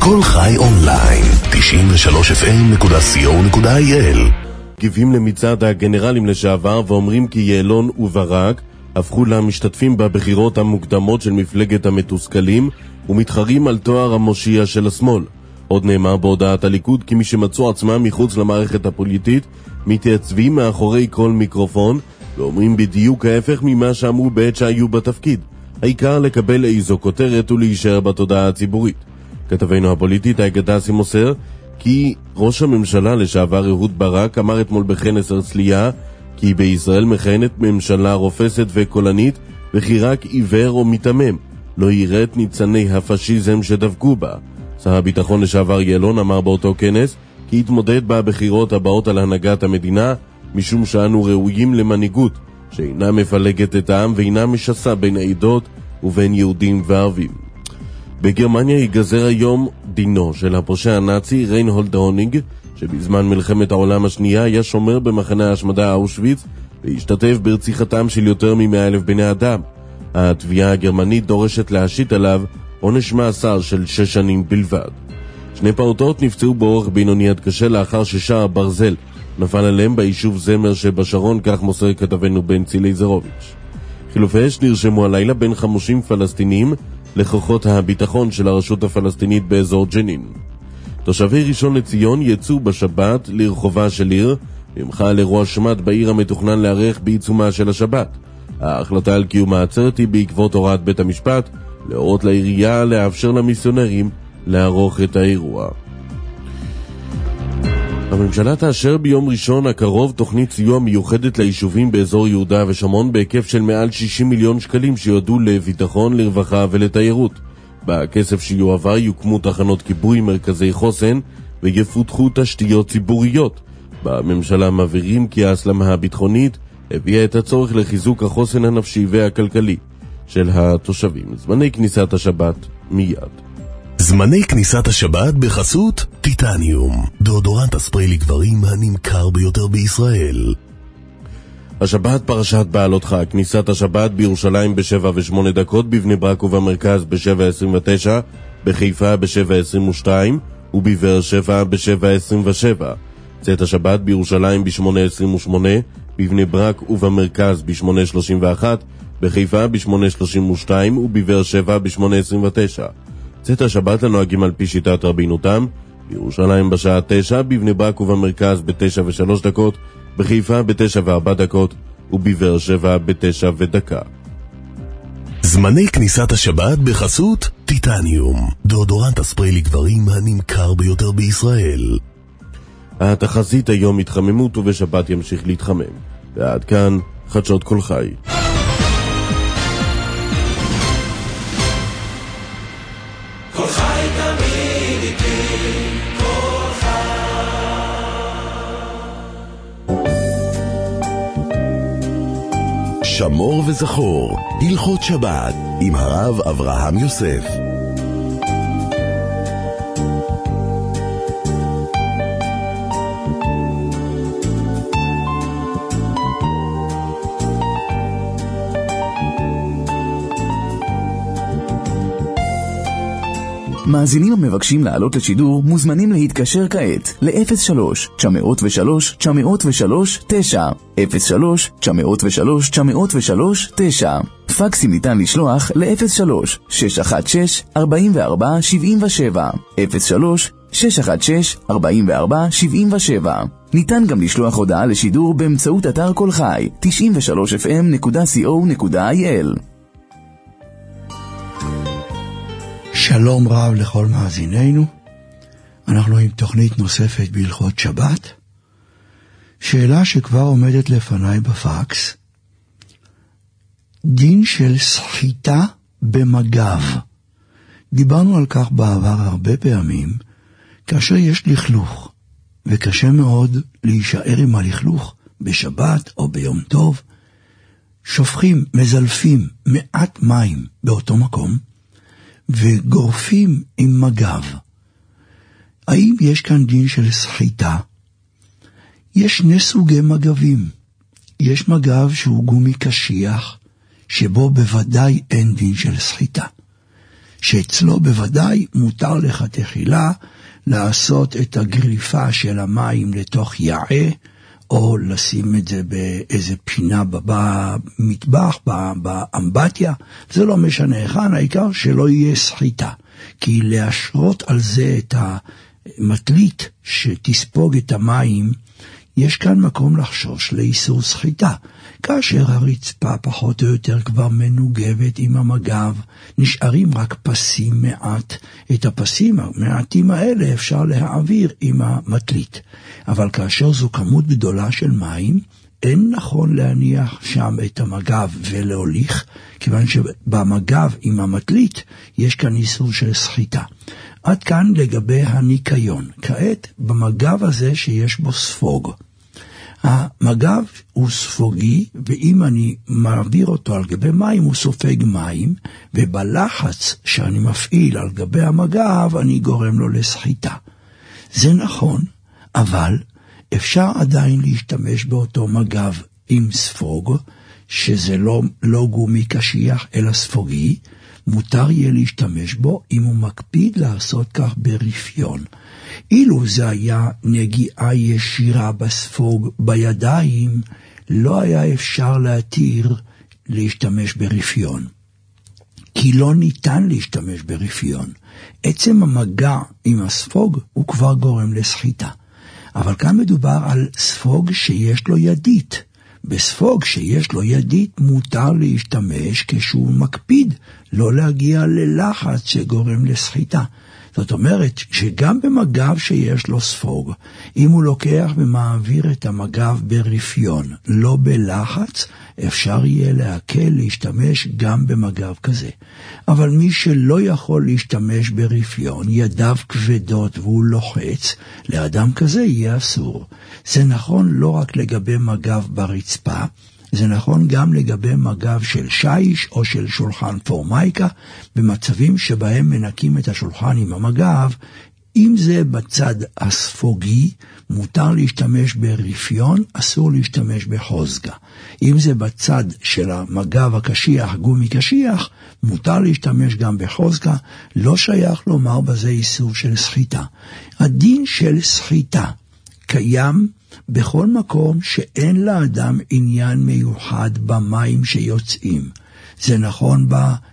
כל חי אונליין, 93fm.co.il. גיבים למצעד הגנרלים לשעבר ואומרים כי יעלון וברק הפכו למשתתפים בבחירות המוקדמות של מפלגת המתוסכלים ומתחרים על תואר המושיע של השמאל. עוד נאמר בהודעת הליכוד כי מי שמצאו עצמם מחוץ למערכת הפוליטית מתייצבים מאחורי כל מיקרופון ואומרים בדיוק ההפך ממה שאמרו בעת שהיו בתפקיד. העיקר לקבל איזו כותרת ולהישאר בתודעה הציבורית. כתבנו הפוליטית האגדסי מוסר כי ראש הממשלה לשעבר אהוד ברק אמר אתמול בכנס הרצליה כי בישראל מכהנת ממשלה רופסת וקולנית וכי רק עיוור או מתמם לא יראה את ניצני הפשיזם שדבקו בה. שר הביטחון לשעבר יעלון אמר באותו כנס כי יתמודד בבחירות הבאות על הנהגת המדינה משום שאנו ראויים למנהיגות שאינה מפלגת את העם ואינה משסה בין העדות ובין יהודים וערבים. בגרמניה ייגזר היום דינו של הפושע הנאצי ריינהולד הוניג שבזמן מלחמת העולם השנייה היה שומר במחנה ההשמדה אושוויץ והשתתף ברציחתם של יותר מ100,000 בני אדם. התביעה הגרמנית דורשת להשית עליו עונש מאסר של 6 שנים בלבד. 2 פעוטות נפצעו באורח בינוני עד קשה לאחר ששער ברזל נפל עליהם ביישוב זמר שבשרון, כך מוסר כתבנו בן צילי זרוביץ'. חילופי אש נרשמו הלילה בין חמושים פלסטינים לכוחות הביטחון של הרשות הפלסטינית באזור ג'נין. תושבי ראשון לציון יצאו בשבת לרחובה של עיר במחאה על אירוע שמת בעיר המתוכנן לערך בעיצומה של השבת. ההחלטה על קיום העצרת היא בעקבות הוראת בית המשפט להורות לעירייה לאפשר למיסיונרים לערוך את האירוע. הממשלה תאשר ביום ראשון הקרוב תוכנית סיוע מיוחדת ליישובים באזור יהודה ושומרון בהיקף של מעל 60 מיליון שקלים שיועדו לביטחון, לרווחה ולתיירות. בכסף שיועבר יוקמו תחנות כיבוי, מרכזי חוסן ויפותחו תשתיות ציבוריות. בממשלה מבהירים כי ההסלמה הביטחונית הביאה את הצורך לחיזוק החוסן הנפשי והכלכלי של התושבים. זמני כניסת השבת מיד. זמני כניסת השבת בחסות טיטניום, דאודורנט הספרי לגברים הנמכר ביותר בישראל. השבת פרשת בעלותך, כניסת השבת בירושלים ב7:08, בבני ברק ובמרכז ב7:29, בחיפה ב7:22 ובבאר שבע ב7:27. צאת השבת בירושלים ב8:28, בבני ברק ובמרכז ב8:31, בחיפה ב8:32 ובבאר שבע ב8:29. צאת השבת לנוהגים על פי שיטת רבינותם, בירושלים בשעה 9, בבני ברק ובמרכז ב9:03, בחיפה ב9:04 ובבאר שבע ב9:01. זמני כניסת השבת בחסות טיטניום, דאודורנט הספרי לגברים הנמכר ביותר בישראל. התחזית היום התחממות ובשבת ימשיך להתחמם. ועד כאן חדשות כל חי. שמור וזכור, הלכות שבת עם הרב אברהם יוסף. מאזינים המבקשים לעלות לשידור מוזמנים להתקשר כעת ל-03-903-903-9 03-903-903-9. פקסים ניתן לשלוח ל-03-616-4477 03-616-4477. ניתן גם לשלוח הודעה לשידור באמצעות אתר כל חי 93fm.co.il. שלום רב לכל מאזינינו. אנחנו עם תוכנית נוספת בהלכות שבת. שאלה שכבר עומדת לפניי בפקס: דין של סחיטה במגב. דיברנו על כך בעבר הרבה פעמים. כאשר יש לכלוך וקשה מאוד להישאר עם הלכלוך בשבת או ביום טוב, שופכים, מזלפים מעט מים באותו מקום וגורפים עם מגב. האם יש כאן דין של סחיטה? יש 2 סוגי מגבים. יש מגב שהוא גומי קשיח, שבו בוודאי אין דין של סחיטה. שאצלו בוודאי מותר לך תחילה לעשות את הגריפה של המים לתוך יעה, או לשים את זה באיזה פינה במטבח, באמבטיה, זה לא משנה היכן, העיקר שלא יהיה סחיטה, כי להשרות על זה את המטלית שתספוג את המים, יש כאן מקום לחשוש לאיסור סחיטה. כאשר הרצפה פחות או יותר כבר מנוגבת עם המגב, נשארים רק פסים מעט. את הפסים המעטים האלה אפשר להעביר עם המטלית. אבל כאשר זו כמות גדולה של מים, אין נכון להניח שם את המגב ולהוליך, כיוון שבמגב עם המטלית יש כאן איסור של סחיטה. עד כאן לגבי הניקיון. כעת במגב הזה שיש בו ספוג. המגב הוא ספוגי, ואם אני מעביר אותו על גבי מים, הוא סופג מים, ובלחץ שאני מפעיל על גבי המגב, אני גורם לו לסחיטה. זה נכון, אבל אפשר עדיין להשתמש באותו מגב עם ספוג, שזה לא גומי קשיח, אלא ספוגי, מותר יהיה להשתמש בו אם הוא מקפיד לעשות כך ברפיון. אילו זה היה נגיעה ישירה בספוג בידיים, לא היה אפשר להתיר להשתמש ברפיון. כי לא ניתן להשתמש ברפיון. עצם המגע עם הספוג הוא כבר גורם לסחיטה. אבל כאן מדובר על ספוג שיש לו ידית. בספוג שיש לו ידית מותר להשתמש כשהוא מקפיד לא להגיע ללחץ שגורם לסחיטה. זאת אומרת שגם במגב שיש לו ספוג, אם הוא לוקח ומעביר את המגב ברפיון, לא בלחץ, אפשר יהיה להקל להשתמש גם במגב כזה. אבל מי שלא יכול להשתמש ברפיון, ידיו כבדות והוא לוחץ, לאדם כזה יהיה אסור. זה נכון לא רק לגבי מגב ברצפה, זה נכון גם לגבי מגב של שיש או של שולחן פורמייקה, במצבים שבהם מנקים את השולחן עם המגב. אם זה בצד הספוגי, מותר להשתמש ברפיון, אסור להשתמש בחוזגה. אם זה בצד של המגב הקשיח, גומי קשיח, מותר להשתמש גם בחוזגה, לא שייך לומר בזה איסור של סחיטה. הדין של סחיטה קיים בכל מקום שאין לאדם עניין מיוחד במים שיוצאים. זה נכון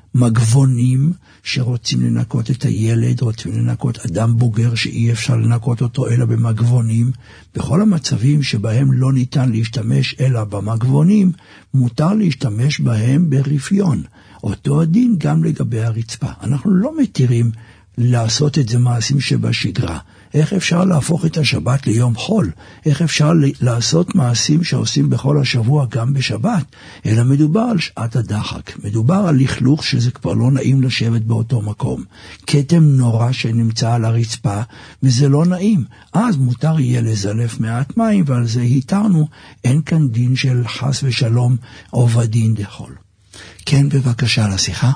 במגבונים שרוצים לנקות את הילד, רוצים לנקות אדם בוגר שאי אפשר לנקות אותו אלא במגבונים. בכל המצבים שבהם לא ניתן להשתמש אלא במגבונים, מותר להשתמש בהם ברפיון. אותו הדין גם לגבי הרצפה. אנחנו לא מתירים לעשות את זה מעשים שבשגרה. איך אפשר להפוך את השבת ליום חול? איך אפשר לעשות מעשים שעושים בכל השבוע גם בשבת? אלא מדובר על שעת הדחק. מדובר על לכלוך שזה כבר לא נעים לשבת באותו מקום. כתם נורא שנמצא על הרצפה, וזה לא נעים. אז מותר יהיה לזלף מעט מים, ועל זה היתרנו. אין כאן דין של חס ושלום עובדין דחול. כן, בבקשה לשיחה.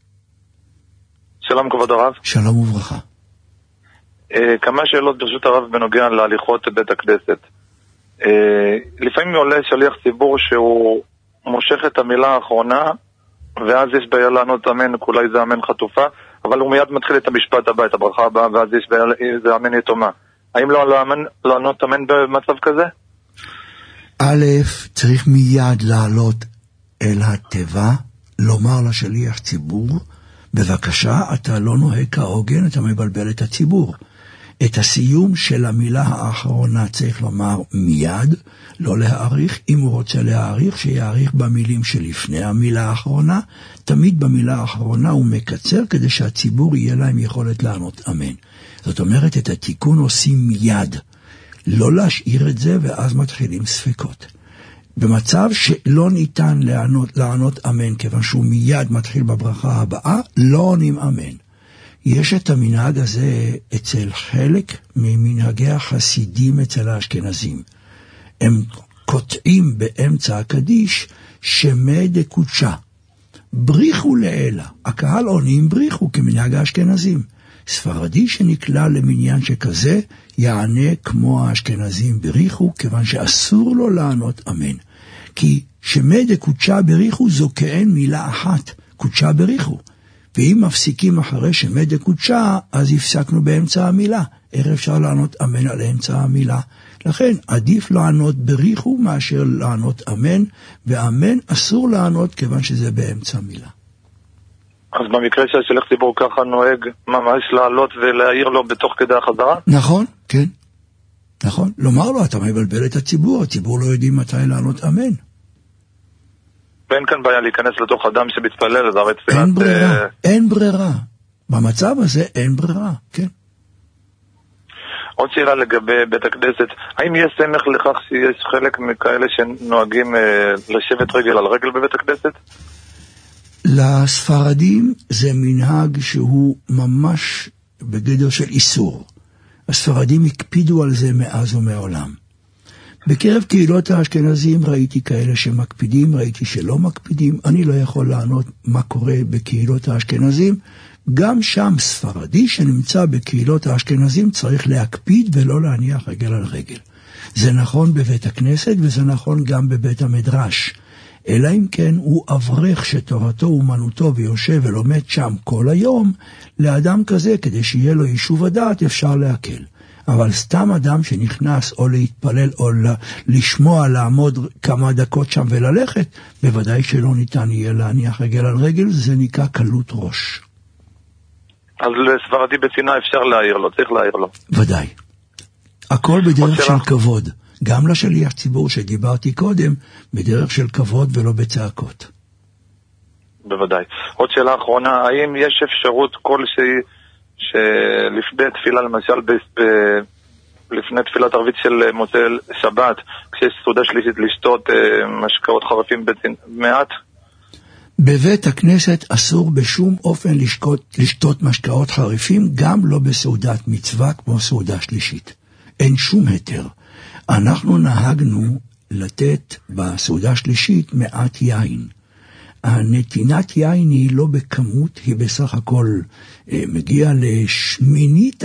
שלום כבוד הרב. שלום וברכה. כמה שאלות ברשות הרב בנוגע להליכות בית הכנסת. לפעמים עולה שליח ציבור שהוא מושך את המילה האחרונה, ואז יש בעיה לענות אמן, אולי זה אמן חטופה, אבל הוא מיד מתחיל את המשפט הבא, את הברכה הבאה, ואז יש בעיה, זה אמן יתומה. האם לא לענות אמן במצב כזה? א', צריך מיד לעלות אל התיבה, לומר לשליח ציבור, בבקשה, אתה לא נוהג כהוגן, אתה מבלבל את הציבור. את הסיום של המילה האחרונה צריך לומר מיד, לא להאריך. אם הוא רוצה להאריך, שיאריך במילים שלפני המילה האחרונה. תמיד במילה האחרונה הוא מקצר כדי שהציבור יהיה להם יכולת לענות אמן. זאת אומרת, את התיקון עושים מיד. לא להשאיר את זה ואז מתחילים ספקות. במצב שלא ניתן לענות אמן, כיוון שהוא מיד מתחיל בברכה הבאה, לא עונים אמן. יש את המנהג הזה אצל חלק ממנהגי החסידים אצל האשכנזים. הם קוטעים באמצע הקדיש שמי דקודשה. בריחו לאלה. הקהל עונים בריחו כמנהג האשכנזים. ספרדי שנקלע למניין שכזה יענה כמו האשכנזים בריחו, כיוון שאסור לו לענות אמן. כי שמי דקודשה בריחו זו כאין מילה אחת, קודשה בריחו. ואם מפסיקים אחרי שמדי קודשה, אז הפסקנו באמצע המילה. איך אפשר לענות אמן על אמצע המילה? לכן עדיף לענות בריחו מאשר לענות אמן, ואמן אסור לענות כיוון שזה באמצע מילה. אז במקרה שהשליח ציבור ככה נוהג ממש לעלות ולהעיר לו בתוך כדי החזרה? נכון, כן. נכון. לומר לו, אתה מבלבל את הציבור, הציבור לא יודעים מתי לענות אמן. ואין כאן בעיה להיכנס לתוך אדם שמתפלל, זה הרי תפילת... אין ברירה, אין ברירה. במצב הזה אין ברירה, כן. עוד שאלה לגבי בית הכנסת, האם יש סמך לכך שיש חלק מכאלה שנוהגים לשבת רגל על רגל בבית הכנסת? לספרדים זה מנהג שהוא ממש בגדר של איסור. הספרדים הקפידו על זה מאז ומעולם. בקרב קהילות האשכנזים ראיתי כאלה שמקפידים, ראיתי שלא מקפידים. אני לא יכול לענות מה קורה בקהילות האשכנזים. גם שם ספרדי שנמצא בקהילות האשכנזים צריך להקפיד ולא להניח רגל על רגל. זה נכון בבית הכנסת וזה נכון גם בבית המדרש. אלא אם כן הוא אברך שתורתו אומנותו ויושב ולומד שם כל היום, לאדם כזה כדי שיהיה לו יישוב הדעת אפשר להקל. אבל סתם אדם שנכנס או להתפלל או לשמוע לעמוד כמה דקות שם וללכת, בוודאי שלא ניתן יהיה להניח רגל על רגל, זה נקרא קלות ראש. אז לספרדי בסיני אפשר להעיר לו, צריך להעיר לו. ודאי. הכל בדרך של כבוד. גם לשליח ציבור שדיברתי קודם, בדרך של כבוד ולא בצעקות. בוודאי. עוד שאלה אחרונה, האם יש אפשרות כלשהי שלפני תפילה, למשל לפני תפילת ערבית של מוצאי שבת, כשיש סעודה שלישית לשתות משקאות חרפים מעט? בבית הכנסת אסור בשום אופן לשתות משקאות חריפים, גם לא בסעודת מצווה כמו סעודה שלישית. אין שום היתר. אנחנו נהגנו לתת בסעודה שלישית מעט יין. הנתינת יין היא לא בכמות, היא בסך הכל מגיעה לשמינית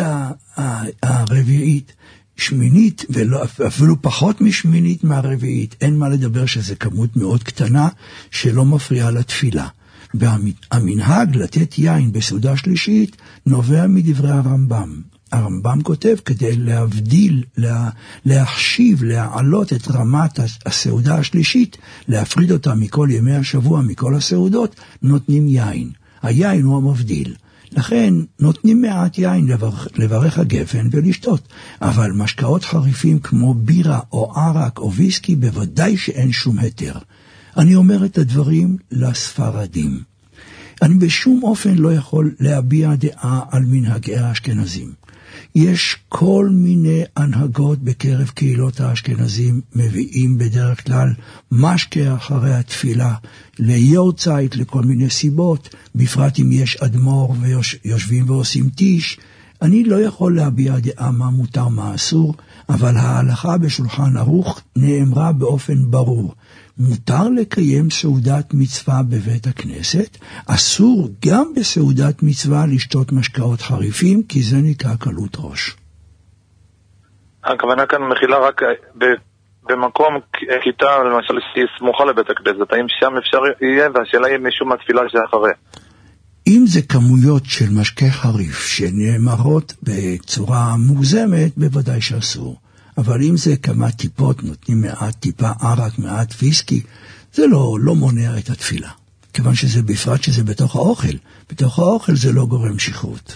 הרביעית, שמינית ואפילו פחות משמינית מהרביעית. אין מה לדבר שזה כמות מאוד קטנה שלא מפריעה לתפילה. והמנהג לתת יין בסעודה שלישית נובע מדברי הרמב"ם. הרמב"ם כותב כדי להבדיל, להחשיב, להעלות את רמת הסעודה השלישית, להפריד אותה מכל ימי השבוע, מכל הסעודות, נותנים יין. היין הוא המבדיל. לכן נותנים מעט יין לברך הגפן ולשתות. אבל משקאות חריפים כמו בירה או ערק או ויסקי בוודאי שאין שום היתר. אני אומר את הדברים לספרדים. אני בשום אופן לא יכול להביע דעה על מנהגי האשכנזים. יש כל מיני הנהגות בקרב קהילות האשכנזים, מביאים בדרך כלל משקה אחרי התפילה, ליורצייט, לכל מיני סיבות, בפרט אם יש אדמו"ר ויושבים ועושים טיש. אני לא יכול להביע דעה מה מותר מה אסור, אבל ההלכה בשולחן ערוך נאמרה באופן ברור. מותר לקיים סעודת מצווה בבית הכנסת, אסור גם בסעודת מצווה לשתות משקאות חריפים, כי זה נקרא קלות ראש. הכוונה כאן מכילה רק במקום כיתה, למשל שהיא סמוכה לבית הכנסת, האם שם אפשר יהיה, והשאלה היא משום התפילה שאחרי. אם זה כמויות של משקה חריף שנאמרות בצורה מוגזמת, בוודאי שאסור. אבל אם זה כמה טיפות, נותנים מעט טיפה ערק, מעט ויסקי, זה לא מונע את התפילה. כיוון שזה בפרט שזה בתוך האוכל. בתוך האוכל זה לא גורם שכרות.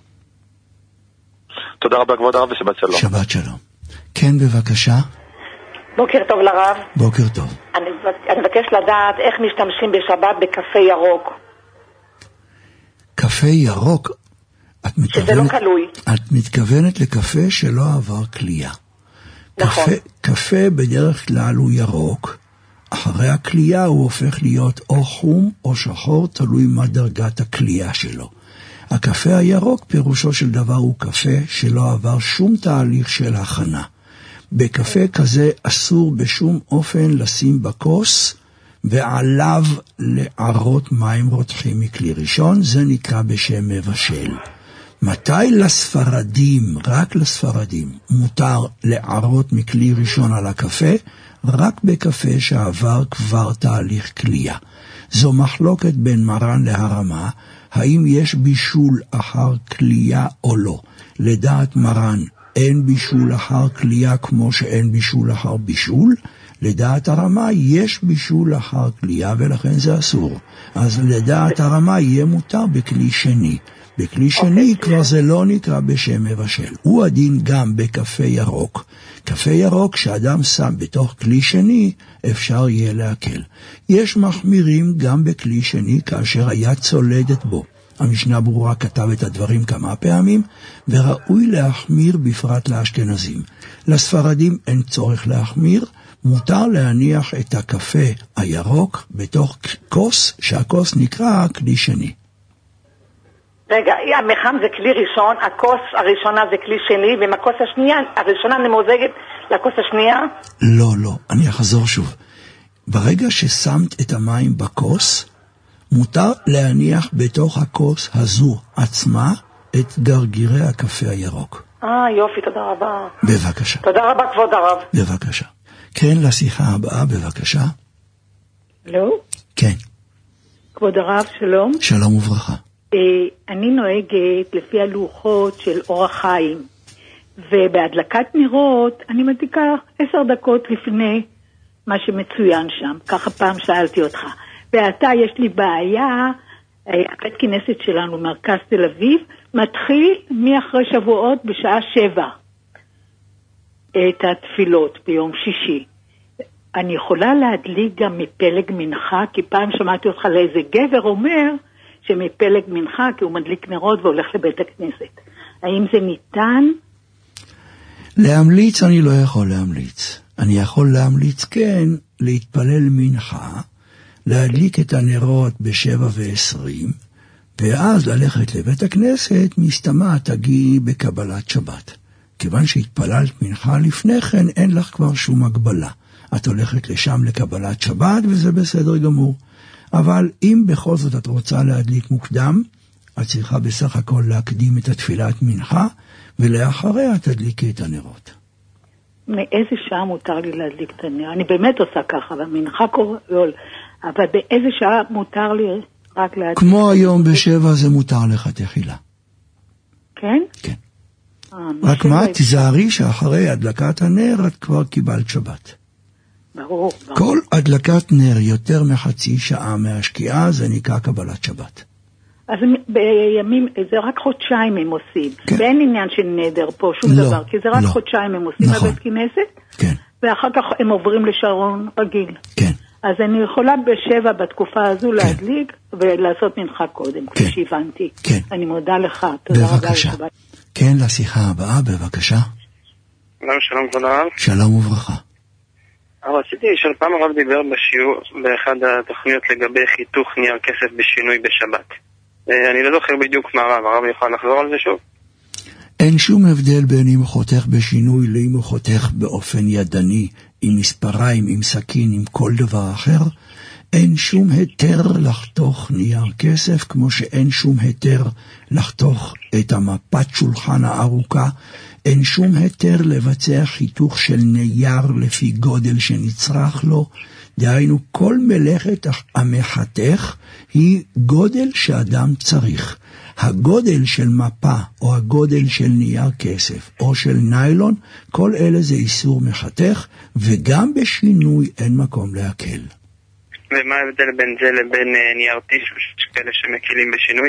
תודה רבה כבוד הרב ושבת שלום. שבת שלום. כן, בבקשה. בוקר טוב לרב. בוקר טוב. אני מבקש לדעת איך משתמשים בשבת בקפה ירוק. קפה ירוק? שזה לא קלוי. את מתכוונת לקפה שלא עבר קלייה. נכון. קפה בדרך כלל הוא ירוק, אחרי הקלייה הוא הופך להיות או חום או שחור, תלוי מה דרגת הקלייה שלו. הקפה הירוק פירושו של דבר הוא קפה שלא עבר שום תהליך של הכנה. בקפה כזה אסור בשום אופן לשים בכוס ועליו לערות מים רותחים מכלי ראשון, זה נקרא בשם מבשל. מתי לספרדים, רק לספרדים, מותר לערות מכלי ראשון על הקפה? רק בקפה שעבר כבר תהליך קלייה. זו מחלוקת בין מרן להרמה, האם יש בישול אחר קלייה או לא. לדעת מרן אין בישול אחר קלייה כמו שאין בישול אחר בישול, לדעת הרמה יש בישול אחר קלייה ולכן זה אסור. אז לדעת הרמה יהיה מותר בכלי שני. בכלי שני כבר זה לא נקרא בשם מבשל. הוא הדין גם בקפה ירוק. קפה ירוק שאדם שם בתוך כלי שני אפשר יהיה להקל. יש מחמירים גם בכלי שני כאשר היה צולדת בו. המשנה ברורה כתב את הדברים כמה פעמים, וראוי להחמיר בפרט לאשכנזים. לספרדים אין צורך להחמיר, מותר להניח את הקפה הירוק בתוך כוס, שהכוס נקרא כלי שני. רגע, המחם זה כלי ראשון, הכוס הראשונה זה כלי שני, ומהכוס השנייה, הראשונה נמוזגת לכוס השנייה? לא, אני אחזור שוב. ברגע ששמת את המים בכוס, מותר להניח בתוך הכוס הזו עצמה את גרגירי הקפה הירוק. יופי, תודה רבה. בבקשה. תודה רבה, כבוד הרב. בבקשה. כן, לשיחה הבאה, בבקשה. לא? כן. כבוד הרב, שלום. שלום וברכה. אני נוהגת לפי הלוחות של אורח חיים, ובהדלקת נרות אני מדליקה 10 דקות לפני מה שמצוין שם. ככה פעם שאלתי אותך. ועתה יש לי בעיה, הבית כנסת שלנו, מרכז תל אביב, מתחיל מאחרי שבועות בשעה 7 את התפילות ביום שישי. אני יכולה להדליק גם מפלג מנחה, כי פעם שמעתי אותך לאיזה גבר אומר שמפלג מנחה, כי הוא מדליק נרות והולך לבית הכנסת. האם זה ניתן? להמליץ אני לא יכול להמליץ. אני יכול להמליץ כן להתפלל מנחה, להדליק את הנרות ב7:20, ואז ללכת לבית הכנסת, מסתמה תגיעי בקבלת שבת. כיוון שהתפללת מנחה לפני כן, אין לך כבר שום הגבלה. את הולכת לשם לקבלת שבת, וזה בסדר גמור. אבל אם בכל זאת את רוצה להדליק מוקדם, את צריכה בסך הכל להקדים את התפילת מנחה, ולאחריה תדליקי את הנרות. מאיזה שעה מותר לי להדליק את הנר? אני באמת עושה ככה, ומנחה קוראים, אבל באיזה שעה מותר לי רק להדליק? כמו היום ב7 זה מותר לך תחילה. כן? כן. רק מה, תיזהרי שאחרי הדלקת הנר את כבר קיבלת שבת. ברור. כל הדלקת נר יותר מחצי שעה מהשקיעה זה נקרא קבלת שבת. אז בימים, זה רק חודשיים הם עושים. כן. ואין עניין של נדר פה, שום לא, דבר, כי זה רק לא. חודשיים הם עושים נכון. בבית כנסת, כן. ואחר כך הם עוברים לשעון רגיל. כן. אז אני יכולה ב7 בתקופה הזו להדליק ולעשות מנחה קודם, כן. כפי שהבנתי. כן. אני מודה לך. תודה רבה. בבקשה. כן, לשיחה הבאה, בבקשה. שלום כבוד הרב. שלום וברכה. רציתי לשאול, פעם הרב דיבר בשיעור באחד התוכניות לגבי חיתוך נייר כסף בשינוי בשבת. אני לא זוכר בדיוק מה הרב יכול לחזור על זה שוב? אין שום הבדל בין אם הוא חותך בשינוי לאם הוא חותך באופן ידני, עם מספריים, עם סכין, עם כל דבר אחר. אין שום היתר לחתוך נייר כסף, כמו שאין שום היתר לחתוך את המפת שולחן הארוכה. אין שום היתר לבצע חיתוך של נייר לפי גודל שנצרך לו. דהיינו, כל מלאכת המחתך היא גודל שאדם צריך. הגודל של מפה או הגודל של נייר כסף או של ניילון, כל אלה זה איסור מחתך, וגם בשינוי אין מקום להקל. ומה ההבדל בין זה לבין נייר טישו, כאלה שמקילים בשינוי?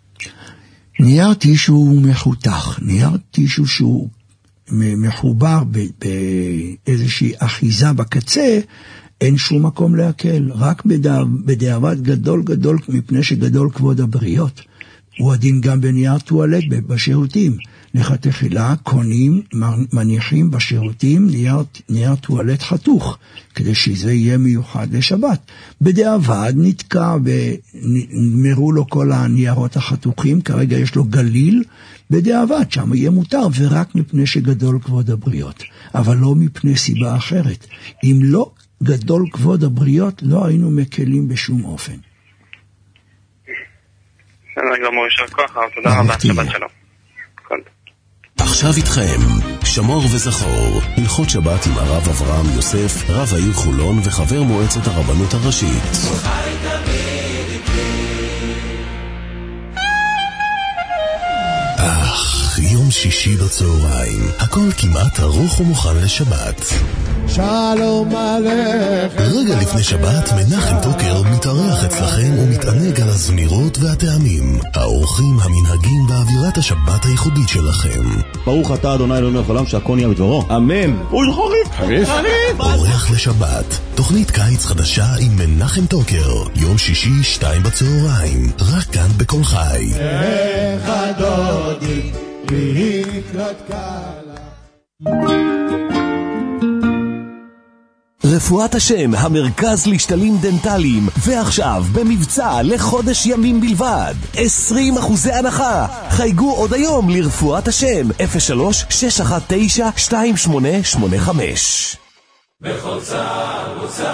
נייר טישו הוא מחותך. נייר טישו שהוא מחובר באיזושהי אחיזה בקצה, אין שום מקום להקל. רק בדיעבד גדול גדול, מפני שגדול כבוד הבריות. הוא הדין גם בנייר טואלט בשירותים. לכתחילה קונים, מניחים בשירותים נייר טואלט חתוך, כדי שזה יהיה מיוחד לשבת. בדיעבד נתקע ונגמרו לו כל הניירות החתוכים, כרגע יש לו גליל, בדיעבד שם יהיה מותר, ורק מפני שגדול כבוד הבריות, אבל לא מפני סיבה אחרת. אם לא גדול כבוד הבריות, לא היינו מקלים בשום אופן. בסדר גמור, יישר כוח, תודה רבה, שבת שלום. עכשיו איתכם, שמור וזכור, הלכות שבת עם הרב אברהם יוסף, רב העיר חולון וחבר מועצת הרבנות הראשית. יום שישי בצהריים, הכל כמעט ארוך ומוכן לשבת. שלום עליכם. רגע לפני שבת, מנחם טוקר מתארח אצלכם ומתענג על הזמירות והטעמים, האורחים, המנהגים ואווירת השבת הייחודית שלכם. ברוך אתה אדוני אלוהינו מלך העולם שהכל יהיה בדברו. אמן. חריף. אורח לשבת, תוכנית קיץ חדשה עם מנחם טוקר, יום שישי 2 בצהריים, רק כאן בכל חי. איך הדודי לקראת קלה. רפואת השם, המרכז לשתלים דנטליים, ועכשיו במבצע לחודש ימים בלבד, 20% הנחה. חייגו עוד היום לרפואת השם, 03-619-2885. בכל צער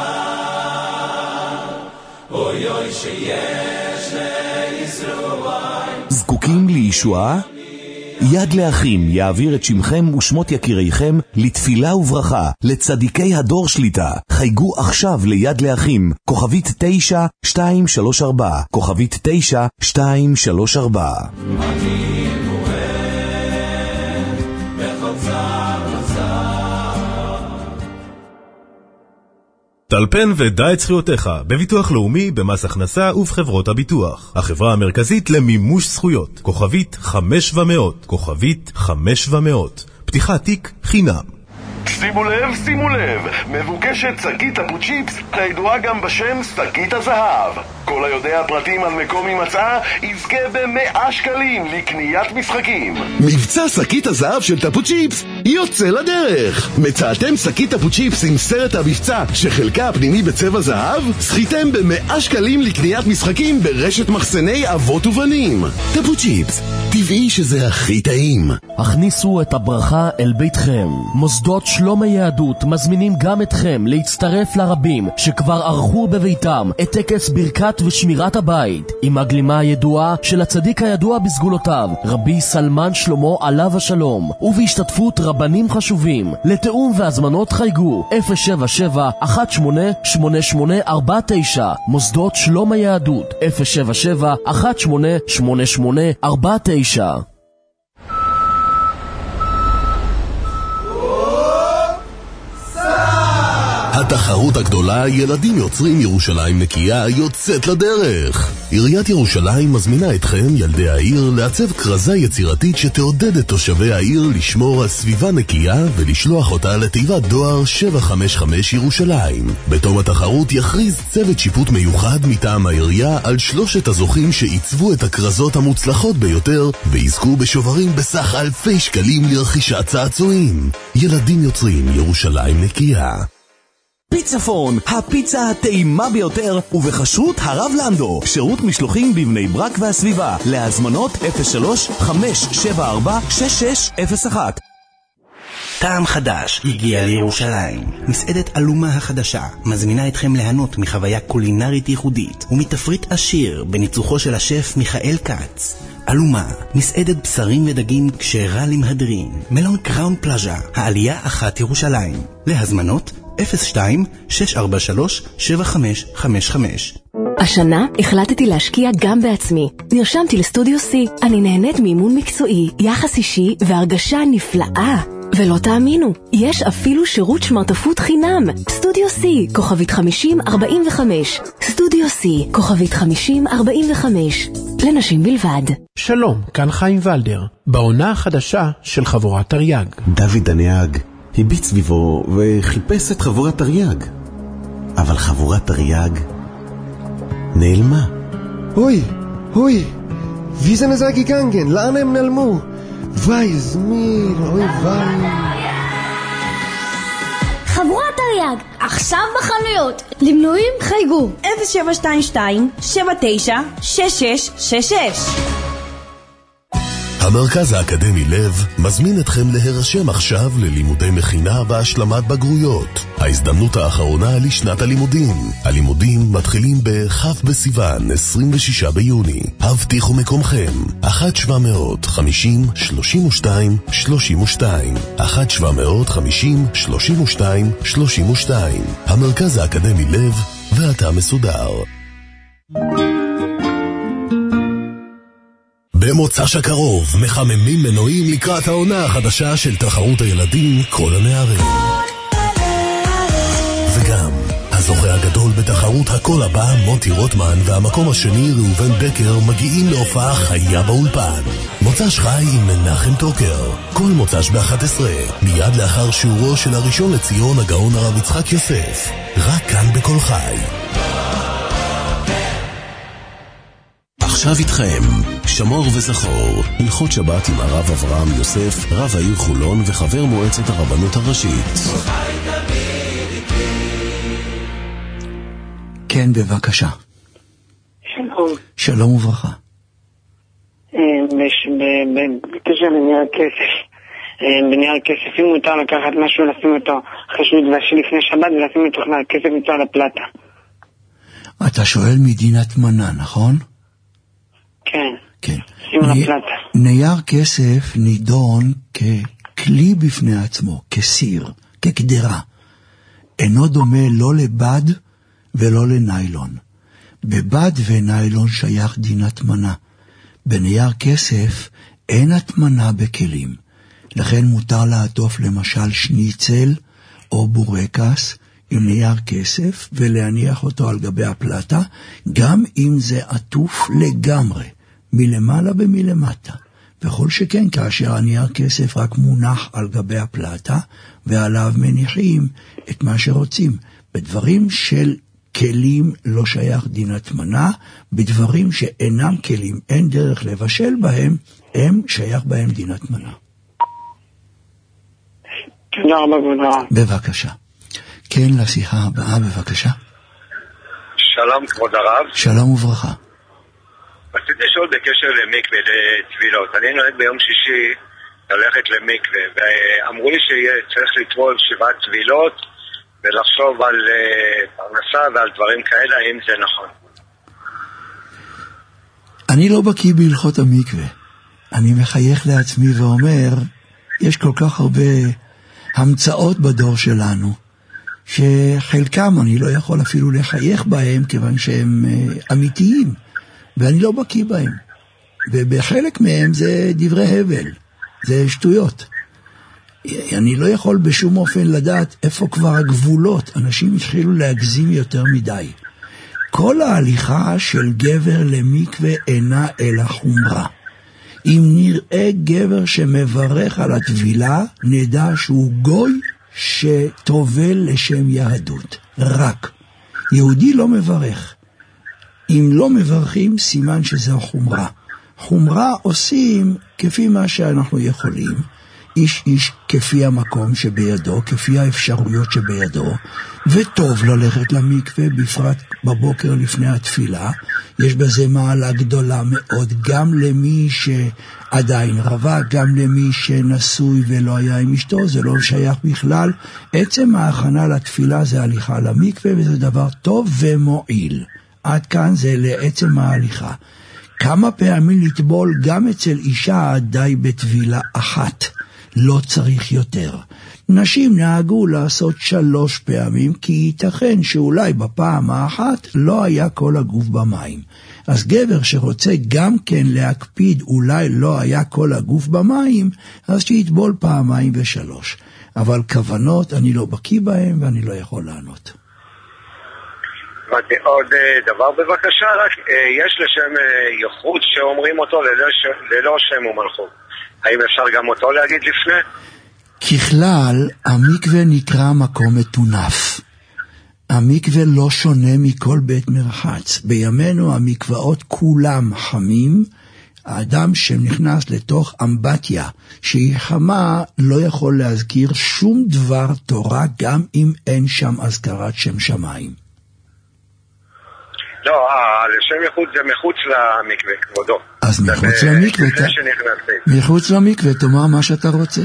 וצער, אוי אוי שיש לישרוע. זקוקים לישועה? יד לאחים יעביר את שמכם ושמות יקיריכם לתפילה וברכה לצדיקי הדור שליטה. חייגו עכשיו ליד לאחים, כוכבית 9234, כוכבית 9234. טלפן ודע את זכויותיך בביטוח לאומי, במס הכנסה ובחברות הביטוח. החברה המרכזית למימוש זכויות, כוכבית 500, כוכבית 500. פתיחת תיק חינם. שימו לב, מבוקשת שקית טפוצ'יפס, הידועה גם בשם שקית הזהב. כל היודע פרטים על מקום הימצאה יזכה ב100 שקלים לקניית משחקים. מבצע שקית הזהב של טפוצ'יפס יוצא לדרך. מצאתם שקית טפוצ'יפס עם סרט המבצע שחלקה הפנימי בצבע זהב? זכיתם ב100 שקלים לקניית משחקים ברשת מחסני אבות ובנים. טפוצ'יפס, טבעי שזה הכי טעים. הכניסו את הברכה אל ביתכם. מוסדות שלום היהדות מזמינים גם אתכם להצטרף לרבים שכבר ערכו בביתם את טקס ברכת ושמירת הבית עם הגלימה הידועה של הצדיק הידוע בסגולותיו, רבי סלמן שלמה עליו השלום, ובהשתתפות רבנים חשובים. לתאום והזמנות חייגו 077-188849. מוסדות שלום היהדות 077-188849. התחרות הגדולה ילדים יוצרים ירושלים נקייה יוצאת לדרך. עיריית ירושלים מזמינה אתכם, ילדי העיר, לעצב כרזה יצירתית שתעודד את תושבי העיר לשמור על סביבה נקייה ולשלוח אותה לתיבת דואר 755 ירושלים. בתום התחרות יכריז צוות שיפוט מיוחד מטעם העירייה על 3 הזוכים שעיצבו את הכרזות המוצלחות ביותר ויזכו בשוברים בסך אלפי שקלים לרכישת צעצועים. ילדים יוצרים ירושלים נקייה. פיצפון, הפיצה הטעימה ביותר, ובחשרות הרב לנדו. שירות משלוחים בבני ברק והסביבה. להזמנות 03-574-6601. טעם חדש הגיע לירושלים. מסעדת אלומה החדשה מזמינה אתכם ליהנות מחוויה קולינרית ייחודית ומתפריט עשיר בניצוחו של השף מיכאל קץ. אלומה, מסעדת בשרים ודגים כשרה למהדרין. מלון קראון פלאז'ה, העלייה 1 ירושלים. להזמנות 02-643-7555. השנה החלטתי להשקיע גם בעצמי. נרשמתי לסטודיו C. אני נהנית מאימון מקצועי, יחס אישי והרגשה נפלאה. ולא תאמינו, יש אפילו שירות שמרטפות חינם. סטודיו C, כוכבית 5045. סטודיו C, כוכבית 5045. לנשים בלבד. שלום, כאן חיים ולדר, בעונה החדשה של חבורת תרי"ג. דוד הנהג הביט סביבו וחיפש את חבורת תרי"ג, אבל חבורת תרי"ג נעלמה. אוי, wie sind sie gegangen? לאן הם נעלמו? וואי, זמיר, אוי וואי. חבורת תרי"ג, עכשיו בחנויות. למנויים חייגו 0722-79-6666. המרכז האקדמי לב מזמין אתכם להירשם עכשיו ללימודי מכינה והשלמת בגרויות. ההזדמנות האחרונה לשנת הלימודים. הלימודים מתחילים בכ' בסיוון, 26 ביוני. הבטיחו מקומכם. 1-750-32-32 1-750-32-32. המרכז האקדמי לב, ואתה מסודר. במוצ"ש הקרוב מחממים מנועים לקראת העונה החדשה של תחרות הילדים כל הנערים. וגם הזוכה הגדול בתחרות הכל הבא, מוטי רוטמן, והמקום השני ראובן בקר מגיעים להופעה חיה באולפן. מוצ"ש חי עם מנחם טוקר, כל מוצ"ש ב-11, מיד לאחר שיעורו של הראשון לציון הגאון הרב יצחק יוסף, רק כאן בכל חי. עכשיו איתכם, שמור וזכור, הלכות שבת עם הרב אברהם יוסף, רב העיר חולון וחבר מועצת הרבנות הראשית. כן, בבקשה. שלום. שלום וברכה. בקשר לנייר כסף. בנייר כסף, אם מותר לקחת משהו, לשים אותו אחרי שהוא התבשל לפני שבת, ולשים אותו כסף מצוא על הפלטה. אתה שואל מדינת מנה, נכון? כן. כן. שים על הפלטה. נייר כסף נידון ככלי בפני עצמו, כסיר, כקדרה. אינו דומה לא לבד ולא לניילון. בבד וניילון שייך דין התמנה. בנייר כסף אין התמנה בכלים. לכן מותר לעטוף למשל שניצל או בורקס עם נייר כסף ולהניח אותו על גבי הפלטה, גם אם זה עטוף לגמרי, מלמעלה ומלמטה. וכל שכן כאשר הנייר כסף רק מונח על גבי הפלטה, ועליו מניחים את מה שרוצים. בדברים של כלים לא שייך דין התמנה, בדברים שאינם כלים, אין דרך לבשל בהם, הם שייך בהם דין התמנה. תודה רבה, כבוד. בבקשה. כן, לשיחה הבאה, בבקשה. שלום, כבוד הרב. שלום וברכה. רציתי לשאול בקשר למקווה, לטבילות. אני נוהג ביום שישי ללכת למקווה, ואמרו לי שצריך לטבול 7 טבילות, ולחשוב על פרנסה ועל דברים כאלה, האם זה נכון? אני לא בקיא בהלכות המקווה. אני מחייך לעצמי ואומר, יש כל כך הרבה המצאות בדור שלנו, שחלקם אני לא יכול אפילו לחייך בהם, כיוון שהם אמיתיים, ואני לא בקיא בהם. ובחלק מהם זה דברי הבל, זה שטויות. אני לא יכול בשום אופן לדעת איפה כבר הגבולות. אנשים התחילו להגזים יותר מדי. כל ההליכה של גבר למקווה אינה אלא חומרה. אם נראה גבר שמברך על הטבילה, נדע שהוא גוי שטובל לשם יהדות. רק. יהודי לא מברך. אם לא מברכים, סימן שזו חומרה. חומרה עושים כפי מה שאנחנו יכולים. איש איש כפי המקום שבידו, כפי האפשרויות שבידו, וטוב ללכת למקווה, בפרט בבוקר לפני התפילה. יש בזה מעלה גדולה מאוד, גם למי שעדיין רווק, גם למי שנשוי ולא היה עם אשתו, זה לא שייך בכלל. עצם ההכנה לתפילה זה הליכה למקווה, וזה דבר טוב ומועיל. עד כאן זה לעצם ההליכה. כמה פעמים לטבול גם אצל אישה די בטבילה אחת. לא צריך יותר. נשים נהגו לעשות 3 פעמים, כי ייתכן שאולי בפעם האחת לא היה כל הגוף במים. אז גבר שרוצה גם כן להקפיד, אולי לא היה כל הגוף במים, אז שיטבול 2 ו3. אבל כוונות אני לא בקיא בהם ואני לא יכול לענות. עוד דבר בבקשה, רק יש לשם ייחוד שאומרים אותו ללא שם ומלכות. האם אפשר גם אותו להגיד לפני? ככלל, המקווה נקרא מקום מטונף. המקווה לא שונה מכל בית מרחץ. בימינו המקוואות כולם חמים. האדם שנכנס לתוך אמבטיה שהיא חמה לא יכול להזכיר שום דבר תורה, גם אם אין שם הזכרת שם שמיים. לא, לשם ייחוד זה מחוץ למקווה, כבודו. אז מחוץ למקווה, מחוץ למקווה, תאמר מה שאתה רוצה.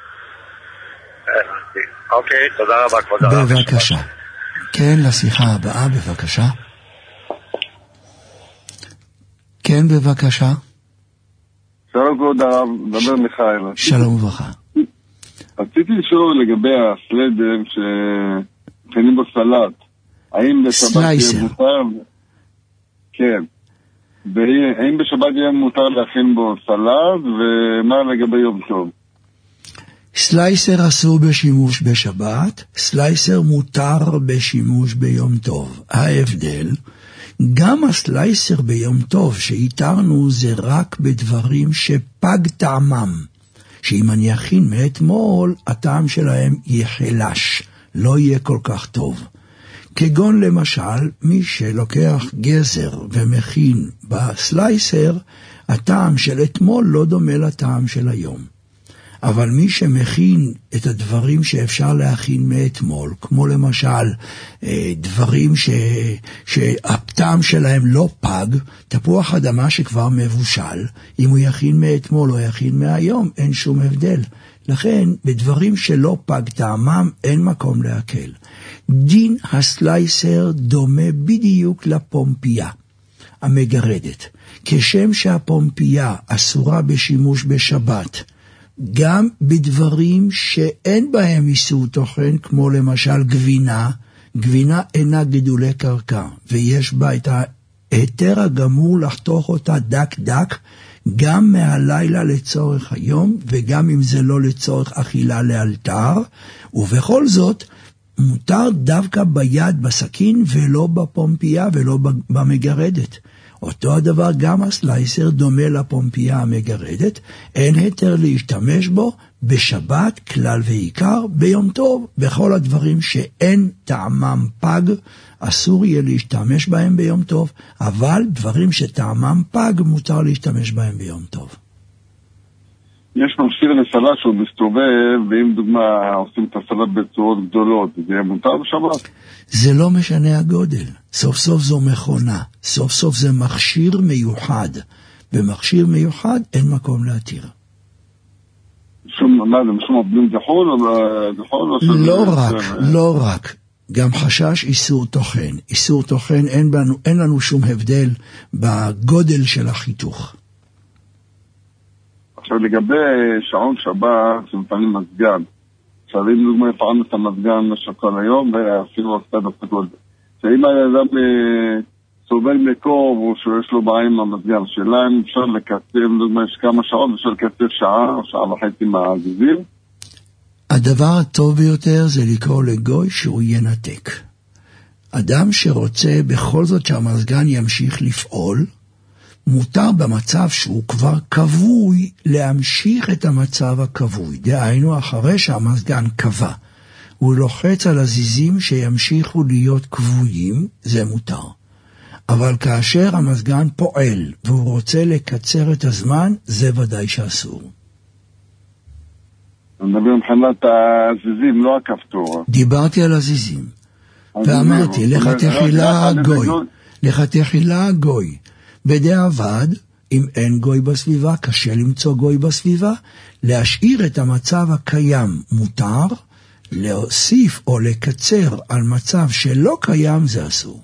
אוקיי, תודה רבה, כבוד הרב. בבקשה. כן, לשיחה הבאה, בבקשה. כן, בבקשה. שלום כבוד הרב, מדבר מיכאל. שלום וברכה. רציתי לשאול לגבי הסלדר שכנים בו סלט. האם בשבת יהיה מותר? כן. האם בשבת יהיה מותר להכין בו סלט, ומה לגבי יום טוב? סלייסר אסור בשימוש בשבת, סלייסר מותר בשימוש ביום טוב. ההבדל, גם הסלייסר ביום טוב שהתרנו זה רק בדברים שפג טעמם, שאם אני אכין מאתמול, הטעם שלהם יחלש, לא יהיה כל כך טוב. כגון למשל, מי שלוקח גזר ומכין בסלייסר, הטעם של אתמול לא דומה לטעם של היום. אבל מי שמכין את הדברים שאפשר להכין מאתמול, כמו למשל דברים שהטעם שלהם לא פג, תפוח אדמה שכבר מבושל, אם הוא יכין מאתמול או יכין מהיום, אין שום הבדל. לכן, בדברים שלא פג טעמם, אין מקום להקל. דין הסלייסר דומה בדיוק לפומפייה המגרדת. כשם שהפומפייה אסורה בשימוש בשבת, גם בדברים שאין בהם איסור תוכן, כמו למשל גבינה, גבינה אינה גידולי קרקע, ויש בה את ההיתר הגמור לחתוך אותה דק דק, גם מהלילה לצורך היום, וגם אם זה לא לצורך אכילה לאלתר, ובכל זאת, מותר דווקא ביד בסכין, ולא בפומפייה ולא במגרדת. אותו הדבר גם הסלייסר דומה לפומפייה המגרדת, אין היתר להשתמש בו בשבת כלל ועיקר, ביום טוב, בכל הדברים שאין טעמם פג, אסור יהיה להשתמש בהם ביום טוב, אבל דברים שטעמם פג מותר להשתמש בהם ביום טוב. יש מכשיר לסלט שהוא מסתובב, ואם דוגמה עושים את הסלט בצורות גדולות, זה יהיה מותר בשבת? זה לא משנה הגודל. סוף סוף זו מכונה. סוף סוף זה מכשיר מיוחד. במכשיר מיוחד אין מקום להתיר. מה זה, משום עובדים דחול או לא רק, לא רק. גם חשש איסור תוכן. איסור תוכן אין לנו שום הבדל בגודל של החיתוך. עכשיו לגבי שעון שבת שמפעלים מזגן, עכשיו אם דוגמה יפעלנו את המזגן משך כל היום ואפילו עשתה דפקות, שאם האדם סובל מקור או שיש לו בעיה עם המזגן, שאלה אם אפשר לקצר, דוגמה יש כמה שעות, אפשר לקצר שעה או שעה וחצי מהזיזים. הדבר הטוב ביותר זה לקרוא לגוי שהוא ינתק. אדם שרוצה בכל זאת שהמזגן ימשיך לפעול, מותר במצב שהוא כבר קבוי להמשיך את המצב הקבוי. דהיינו, אחרי שהמזגן קבע, הוא לוחץ על הזיזים שימשיכו להיות קבויים, זה מותר. אבל כאשר המזגן פועל והוא רוצה לקצר את הזמן, זה ודאי שאסור. אני מדבר מבחינת הזיזים, לא הכפתור. דיברתי על הזיזים. ואמרתי, לך תחילה גוי. בדיעבד, אם אין גוי בסביבה, קשה למצוא גוי בסביבה, להשאיר את המצב הקיים מותר, להוסיף או לקצר על מצב שלא קיים זה אסור.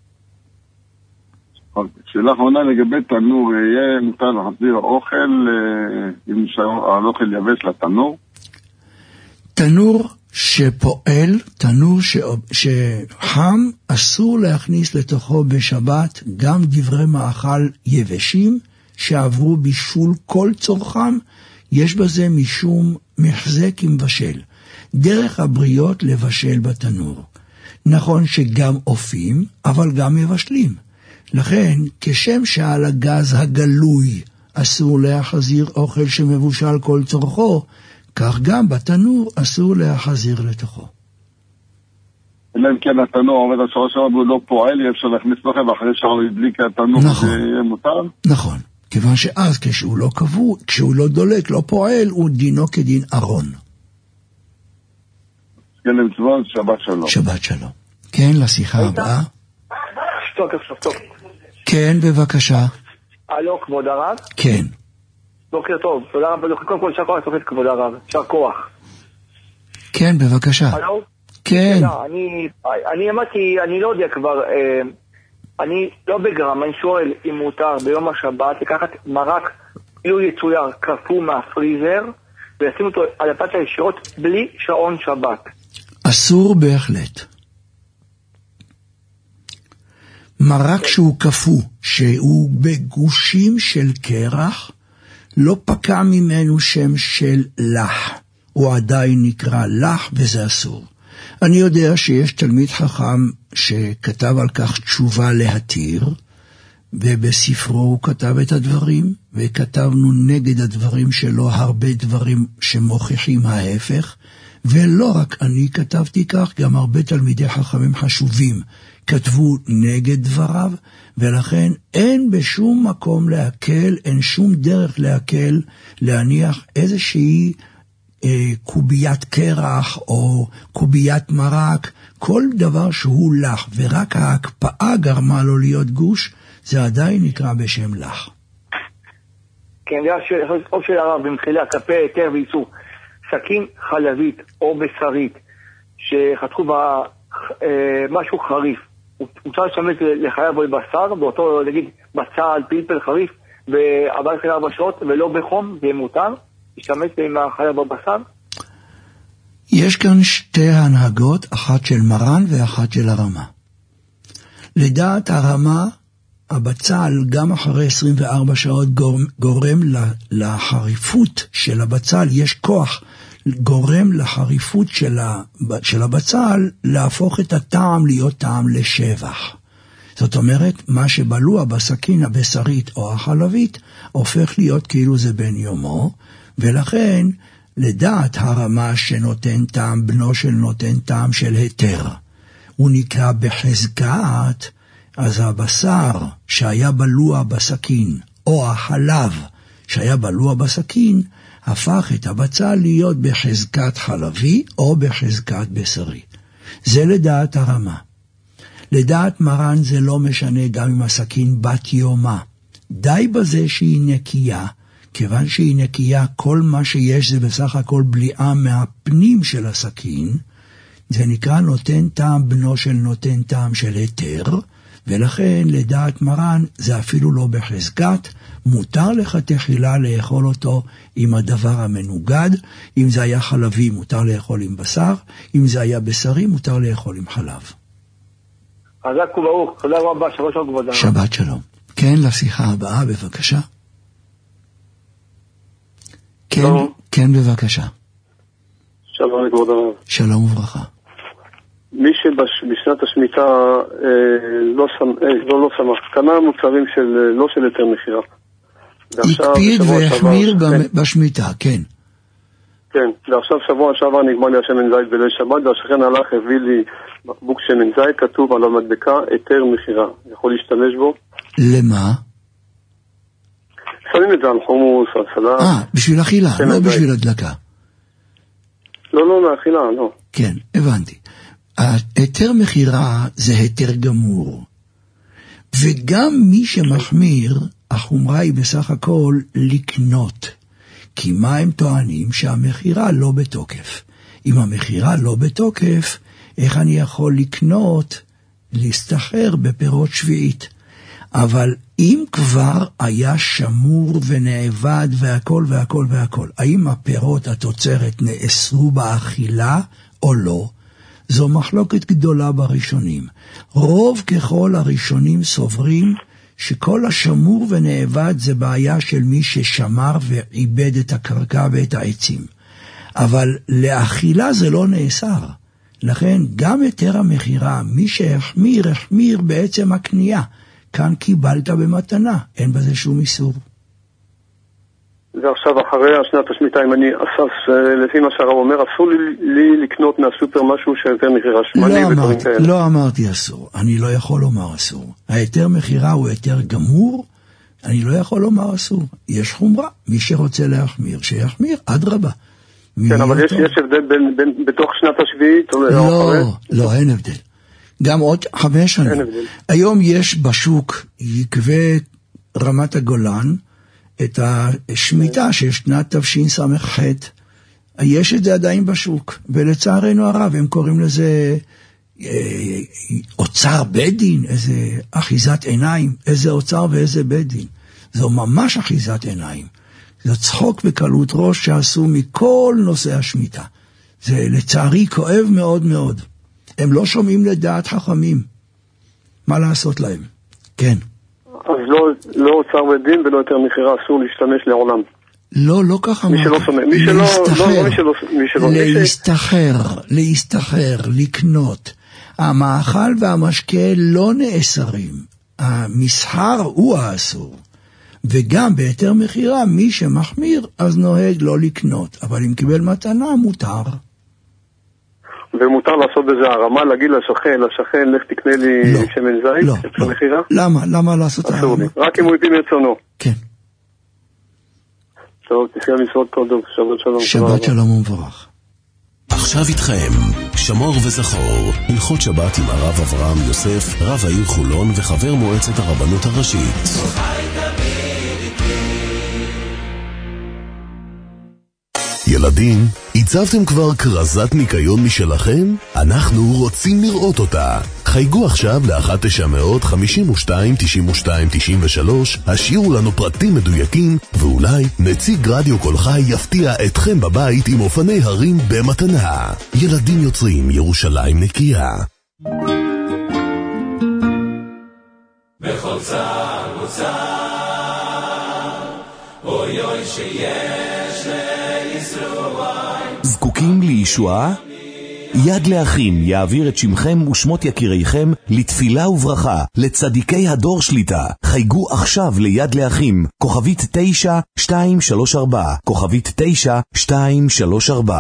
שאלה אחרונה לגבי תנור, יהיה מותר להחזיר אוכל, אם האוכל יבש לתנור? תנור שפועל, תנור שחם, אסור להכניס לתוכו בשבת גם דברי מאכל יבשים שעברו בישול כל צורכם, יש בזה משום מחזק עם בשל. דרך הבריות לבשל בתנור. נכון שגם אופים, אבל גם מבשלים. לכן, כשם שעל הגז הגלוי אסור להחזיר אוכל שמבושל כל צורכו, כך גם בתנור אסור להחזיר לתוכו. אלא אם כן התנור עובד השעה שעה והוא לא פועל, יהיה אפשר להכניס לכם ואחרי שעה ידליק התנור נכון, זה יהיה מותר? נכון, כיוון שאז כשהוא לא קבוע, כשהוא לא דולק, לא פועל, הוא דינו כדין ארון. כן, למצוות, שבת שלום. שבת שלום. כן, לשיחה הבאה. שתוק. כן, בבקשה. הלו, כבוד הרב? כן. בוקר טוב, תודה רבה, קודם כל שכוח תוכנית כבוד הרב, שר כוח. כן, בבקשה. הלו? כן. אני אמרתי, אני לא יודע כבר, אני לא בגרם, אני שואל אם מותר ביום השבת לקחת מרק כאילו יצויר קפוא מהפריזר ולשים אותו על הפצע ישירות בלי שעון שבת. אסור בהחלט. מרק שהוא קפוא, שהוא בגושים של קרח, לא פקע ממנו שם של לח. הוא עדיין נקרא לח וזה אסור. אני יודע שיש תלמיד חכם שכתב על כך תשובה להתיר, ובספרו הוא כתב את הדברים, וכתבנו נגד הדברים שלו הרבה דברים שמוכיחים ההפך, ולא רק אני כתבתי כך, גם הרבה תלמידי חכמים חשובים כתבו נגד דבריו, ולכן אין בשום מקום להקל, אין שום דרך להקל, להניח איזושהי קוביית קרח או קוביית מרק, כל דבר שהוא לח, ורק ההקפאה גרמה לו להיות גוש, זה עדיין נקרא בשם לח. כן, עוד של הרב, במחילה, כלפי היתר ואיסור, סכין חלבית או בשרית, שחתכו בה משהו חריף, הוא צריך להשתמש לחייב בו בשר, באותו, נגיד, בצל, פלפל חריף, ב-44 שעות, ולא בחום, זה מותר, להשתמש עם החייב בבשר? יש כאן שתי הנהגות, אחת של מרן ואחת של הרמה. לדעת הרמה, הבצל גם אחרי 24 שעות גורם לחריפות של הבצל, יש כוח, גורם לחריפות של הבצל להפוך את הטעם להיות טעם לשבח. זאת אומרת, מה שבלוע בסכין הבשרית או החלבית הופך להיות כאילו זה בן יומו, ולכן לדעת הרמה שנותן טעם, בנו של נותן טעם של היתר, הוא נקרא בחזקת, אז הבשר שהיה בלוע בסכין, או החלב שהיה בלוע בסכין, הפך את הבצל להיות בחזקת חלבי או בחזקת בשרי. זה לדעת הרמה. לדעת מרן זה לא משנה גם אם הסכין בת יומה. די בזה שהיא נקייה, כיוון שהיא נקייה, כל מה שיש זה בסך הכל בליעה מהפנים של הסכין, זה נקרא נותן טעם, בנו של נותן טעם של היתר, ולכן לדעת מרן זה אפילו לא בחזקת, מותר לך תחילה לאכול אותו עם הדבר המנוגד, אם זה היה חלבי מותר לאכול עם בשר, אם זה היה בשרי מותר לאכול עם חלב. חזק וברוך, תודה רבה, שבת שלום כבוד הרב. שבת שלום. כן, לשיחה הבאה בבקשה. כן, שלום. כן בבקשה. שלום לכבוד הרב. שלום וברכה. מי שבשנת השמיטה לא שמח, קנה מוצרים לא של יותר מחירה. הקפיד והחמיר בשמיטה, כן. כן, ועכשיו שבוע שעבר נגמר לי השמן זית בליל שבת, והשכן הלך, הביא לי בקבוק שמן זית, כתוב על המדבקה היתר מחירה. יכול להשתמש בו? למה? שמים את זה על חומוס, על סלט. בשביל אכילה, לא בשביל הדלקה. לא, לאכילה, לא. כן, הבנתי. היתר מחירה זה היתר גמור. וגם מי שמחמיר, החומרה היא בסך הכל לקנות. כי מה הם טוענים? שהמחירה לא בתוקף. אם המחירה לא בתוקף, איך אני יכול לקנות, להסתחר בפירות שביעית? אבל אם כבר היה שמור ונאבד והכל והכל והכל, האם הפירות התוצרת נאסרו באכילה או לא? זו מחלוקת גדולה בראשונים. רוב ככל הראשונים סוברים שכל השמור ונאבד זה בעיה של מי ששמר ועיבד את הקרקע ואת העצים. אבל לאכילה זה לא נאסר. לכן גם יותר המחירה, מי שהחמיר, החמיר בעצם הקנייה. כאן קיבלת במתנה, אין בזה שום איסור. ועכשיו אחרי השנת השמיטה, אם אני אסף, לפי מה שהרב אומר, אסור לי לקנות מהסופר משהו שיותר מחירה שמנים ודברים כאלה. לא אמרתי אסור, אני לא יכול לומר אסור. היתר מחירה הוא היתר גמור, אני לא יכול לומר אסור. יש חומרה, מי שרוצה להחמיר, שיחמיר, אדרבה. כן, אבל יש הבדל בתוך שנת השביעית? לא, אין הבדל. גם עוד 5 שנים. היום יש בשוק יקבי רמת הגולן, את השמיטה של שנת תשס"ח, יש את זה עדיין בשוק, ולצערנו הרב, הם קוראים לזה אוצר בית דין, איזה אחיזת עיניים, איזה אוצר ואיזה בית דין. זו ממש אחיזת עיניים. זה צחוק וקלות ראש שעשו מכל נושא השמיטה. זה לצערי כואב מאוד מאוד. הם לא שומעים לדעת חכמים. מה לעשות להם? כן. אז לא אוצר בית דין ולא יותר מחירה, אסור להשתמש לעולם. לא ככה. מי שלא שומע, להסתחר, לקנות. המאכל והמשקה לא נאסרים. המסחר הוא האסור. וגם ביתר מחירה, מי שמחמיר, אז נוהג לא לקנות. אבל אם קיבל מתנה, מותר. ומותר לעשות בזה הרמה, להגיד לשכן, לך תקנה לי שמן זית, לא. מחירה? למה לעשות הרמה? רק אם הוא יפי מרצונו. כן. טוב, תפגע משרות קודום, שבת שלום. שבת שלום ומבורך. עכשיו איתכם, שמור וזכור, הלכות שבת עם הרב אברהם יוסף, רב העיר חולון וחבר מועצת הרבנות הראשית. ילדים, הצבתם כבר קרזת ניקיון משלכם? אנחנו רוצים לראות אותה. חייגו עכשיו ל-1-952-92-93, השאירו לנו פרטים מדויקים, ואולי נציג רדיו כל חי יפתיע אתכם בבית עם אופני הרים במתנה. ילדים יוצרים, ירושלים נקייה. בכל צער וצער, אוי אוי שיש לישרוע. זקוקים לישועה? יד לאחים יעביר את שמכם ושמות יקיריכם לתפילה וברכה לצדיקי הדור שליטה. חייגו עכשיו ליד לאחים, כוכבית 9234, כוכבית 9234.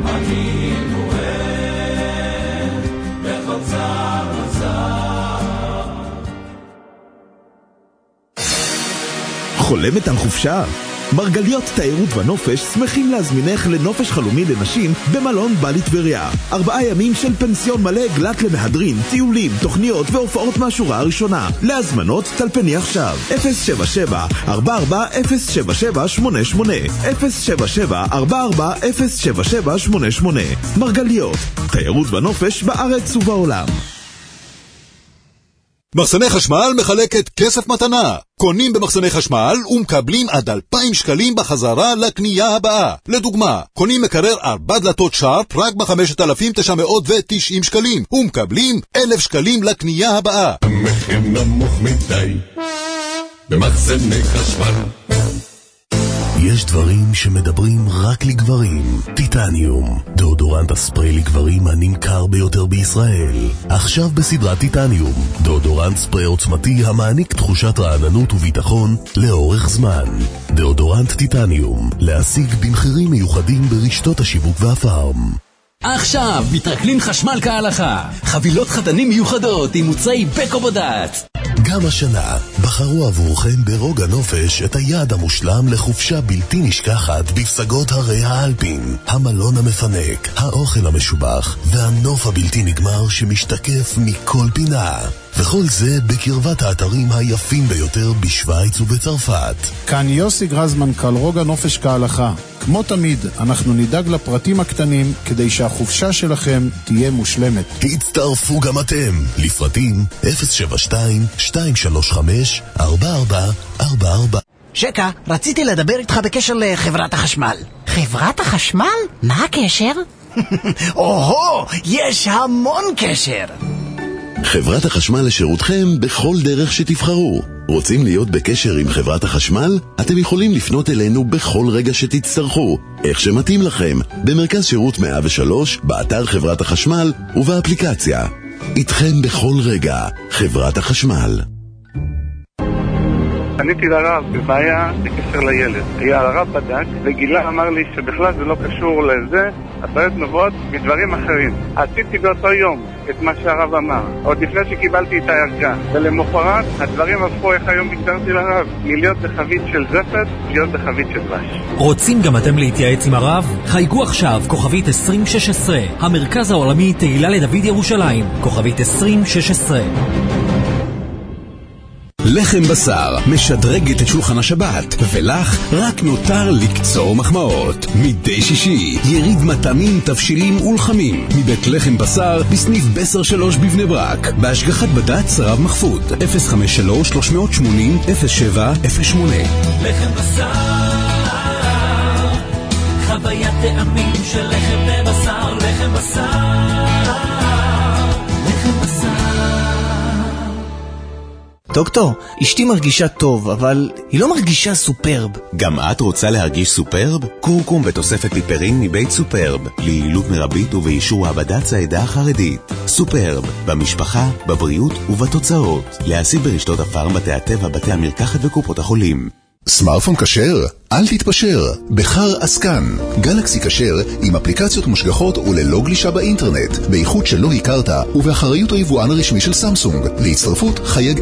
חולמת על חופשה? מרגליות תיירות ונופש שמחים להזמינך לנופש חלומי לנשים במלון בלי טבריה. 4 ימים של פנסיון מלא גלת למהדרין, טיולים, תוכניות והופעות מהשורה הראשונה. להזמנות טלפני עכשיו 077-44-077-88 077-44-077-88. מרגליות, תיירות ונופש בארץ ובעולם. מחסני חשמל מחלקת כסף מתנה. קונים במחסני חשמל ומקבלים עד 2,000 שקלים בחזרה לקנייה הבאה. לדוגמה, קונים מקרר 4 דלתות שרפ רק ב-5,990 שקלים ומקבלים 1,000 שקלים לקנייה הבאה. המחיר נמוך מדי במחסני חשמל. יש דברים שמדברים רק לגברים. טיטניום, דאודורנט הספרי לגברים הנמכר ביותר בישראל. עכשיו בסדרת טיטניום, דאודורנט ספרי עוצמתי המעניק תחושת רעננות וביטחון לאורך זמן. דאודורנט טיטניום, להשיג במחירים מיוחדים ברשתות השיווק והפארם. עכשיו מתרקלין חשמל כהלכה, חבילות חתנים מיוחדות עם מוצרי בקובודעת. גם השנה בחרו עבורכם ברוגע נופש את היעד המושלם לחופשה בלתי נשכחת בפסגות הרי האלפין, המלון המפנק, האוכל המשובח והנוף הבלתי נגמר שמשתקף מכל פינה, וכל זה בקרבת האתרים היפים ביותר בשוויץ ובצרפת. כאן יוסי גרזמן, מנכ"ל רוגע נופש כהלכה. כמו תמיד, אנחנו נדאג לפרטים הקטנים כדי שהחופשה שלכם תהיה מושלמת. הצטרפו גם אתם לפרטים 072-235-4444. שקה, רציתי לדבר איתך בקשר לחברת החשמל. חברת החשמל? מה הקשר? אוהו, יש המון קשר. חברת החשמל לשירותכם בכל דרך שתבחרו. רוצים להיות בקשר עם חברת החשמל? אתם יכולים לפנות אלינו בכל רגע שתצטרכו, איך שמתאים לכם, במרכז שירות 103, באתר חברת החשמל ובאפליקציה. איתכם בכל רגע, חברת החשמל. פניתי לרב בבעיה בקשר לילד. הרב בדק וגילה, אמר לי שבכלל זה לא קשור לזה, הבעיות נובעות מדברים אחרים. עשיתי באותו יום את מה שהרב אמר, עוד לפני שקיבלתי את ההרגה, ולמחרת הדברים הפכו, איך היום ביקרתי לרב, מלהיות בחבית של זפת, להיות בחבית של דבש. רוצים גם אתם להתייעץ עם הרב? חייגו עכשיו, כוכבית 2016, המרכז העולמי תהילה לדוד ירושלים, כוכבית 2016. לחם בשר משדרגת את שולחן השבת, ולך רק נותר לקצור מחמאות. מדי שישי יריד מטעמים, תבשילים ולחמים מבית לחם בשר בסניף בסר 3 בבני ברק, בהשגחת בד"ץ רב מחפוד 053-380-0708. לחם בשר, חוויית טעמים של לחם בבשר. לחם בשר, לחם בשר. דוקטור, אשתי מרגישה טוב, אבל היא לא מרגישה סופרב. גם את רוצה להרגיש סופרב? קורקום ותוספת פיפרין מבית סופרב, ליעילות מרבית ובאישור הבד"ץ העדה החרדית. סופרב, במשפחה, בבריאות ובתוצאות. להשיג ברשתות הפארם, בתי הטבע, בתי המרקחת וקופות החולים. סמארטפון כשר? אל תתפשר, בחר עסקן. גלקסי כשר עם אפליקציות מושגחות וללא גלישה באינטרנט, באיכות שלא הכרת ובאחריות היבואן הרשמי של סמסונג. להצטרפות חייג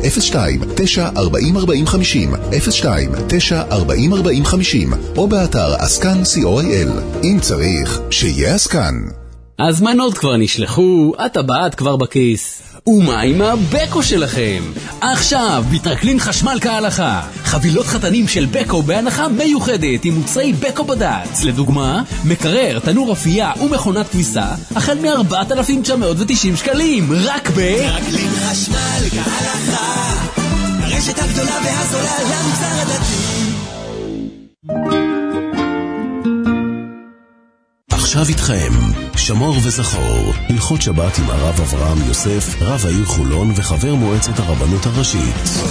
02-940-4050, או באתר עסקן co.il. אם צריך, שיהיה עסקן. הזמנות כבר נשלחו, הטבעת כבר בכיס. ומה עם הבקו שלכם? עכשיו, בטרקלין חשמל כהלכה. חבילות חתנים של בקו בהנחה מיוחדת עם מוצרי בקו בד"ץ. לדוגמה, מקרר, תנור אפייה ומכונת כביסה, החל מ-4,990 שקלים. רק טרקלין חשמל כהלכה, הרשת הגדולה והזולה למוצר הדתי. עכשיו איתכם, שמור וזכור, הלכות שבת עם הרב אברהם יוסף, רב העיר חולון וחבר מועצת הרבנות הראשית.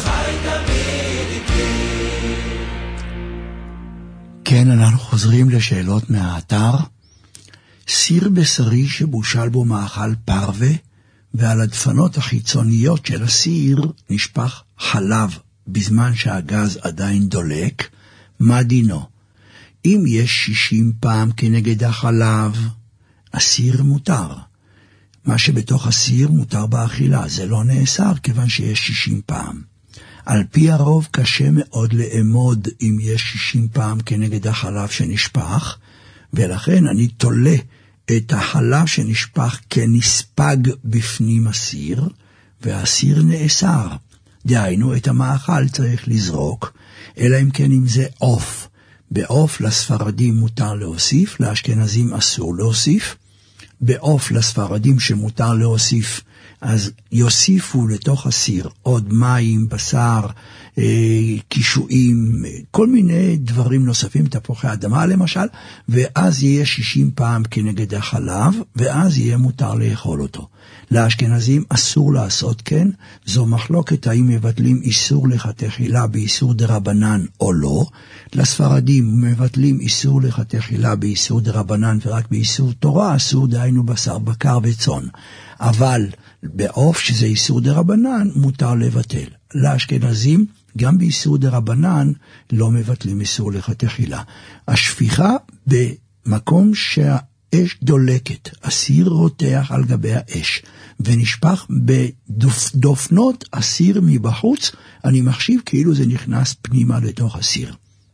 כן, אנחנו חוזרים לשאלות מהאתר. סיר בשרי שבושל בו מאכל פרווה, ועל הדפנות החיצוניות של הסיר נשפך חלב בזמן שהגז עדיין דולק, מה דינו? אם יש 60 פעם כנגד החלב, הסיר מותר. מה שבתוך הסיר מותר באכילה, זה לא נאסר כיוון שיש 60 פעם. על פי הרוב קשה מאוד לאמוד אם יש 60 פעם כנגד החלב שנשפך, ולכן אני תולה את החלב שנשפך כנספג בפנים הסיר, והסיר נאסר. דהיינו, את המאכל צריך לזרוק, אלא אם כן אם זה עוף. בעוף לספרדים מותר להוסיף, לאשכנזים אסור להוסיף. בעוף לספרדים שמותר להוסיף, אז יוסיפו לתוך הסיר עוד מים, בשר, קישואים, כל מיני דברים נוספים, תפוחי אדמה למשל, ואז יהיה 60 פעם כנגד החלב, ואז יהיה מותר לאכול אותו. לאשכנזים אסור לעשות כן, זו מחלוקת האם מבטלים איסור לכתחילה באיסור דרבנן או לא. לספרדים מבטלים איסור לכתחילה באיסור דרבנן ורק באיסור תורה אסור, דהיינו בשר בקר וצאן. אבל בעוף שזה איסור דרבנן מותר לבטל. לאשכנזים גם באיסור דרבנן לא מבטלים איסור לכתחילה. השפיכה במקום אש דולקת, הסיר רותח על גבי האש, ונשפך בדופנות הסיר מבחוץ, אני מחשיב כאילו זה נכנס פנימה לתוך הסיר.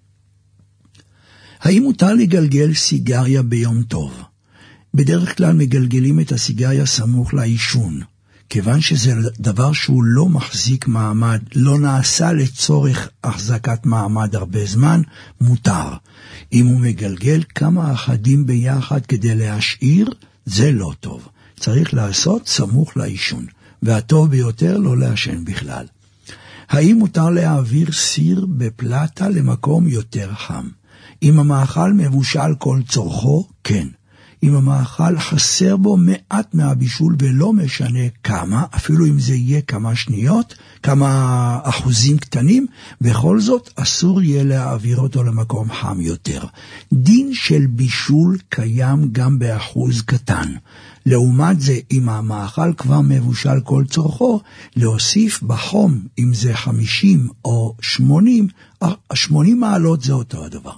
האם מותר לגלגל סיגריה ביום טוב? בדרך כלל מגלגלים את הסיגריה סמוך לעישון, כיוון שזה דבר שהוא לא מחזיק מעמד, לא נעשה לצורך החזקת מעמד הרבה זמן, מותר. אם הוא מגלגל כמה אחדים ביחד כדי להשאיר, זה לא טוב. צריך לעשות סמוך לעישון, והטוב ביותר לא לעשן בכלל. האם מותר להעביר סיר בפלטה למקום יותר חם? אם המאכל מבושל כל צורכו, כן. אם המאכל חסר בו מעט מהבישול ולא משנה כמה, אפילו אם זה יהיה כמה שניות, כמה אחוזים קטנים, בכל זאת אסור יהיה להעביר אותו למקום חם יותר. דין של בישול קיים גם באחוז קטן. לעומת זה, אם המאכל כבר מבושל כל צורכו, להוסיף בחום, אם זה 50 או 80, 80 מעלות זה אותו הדבר.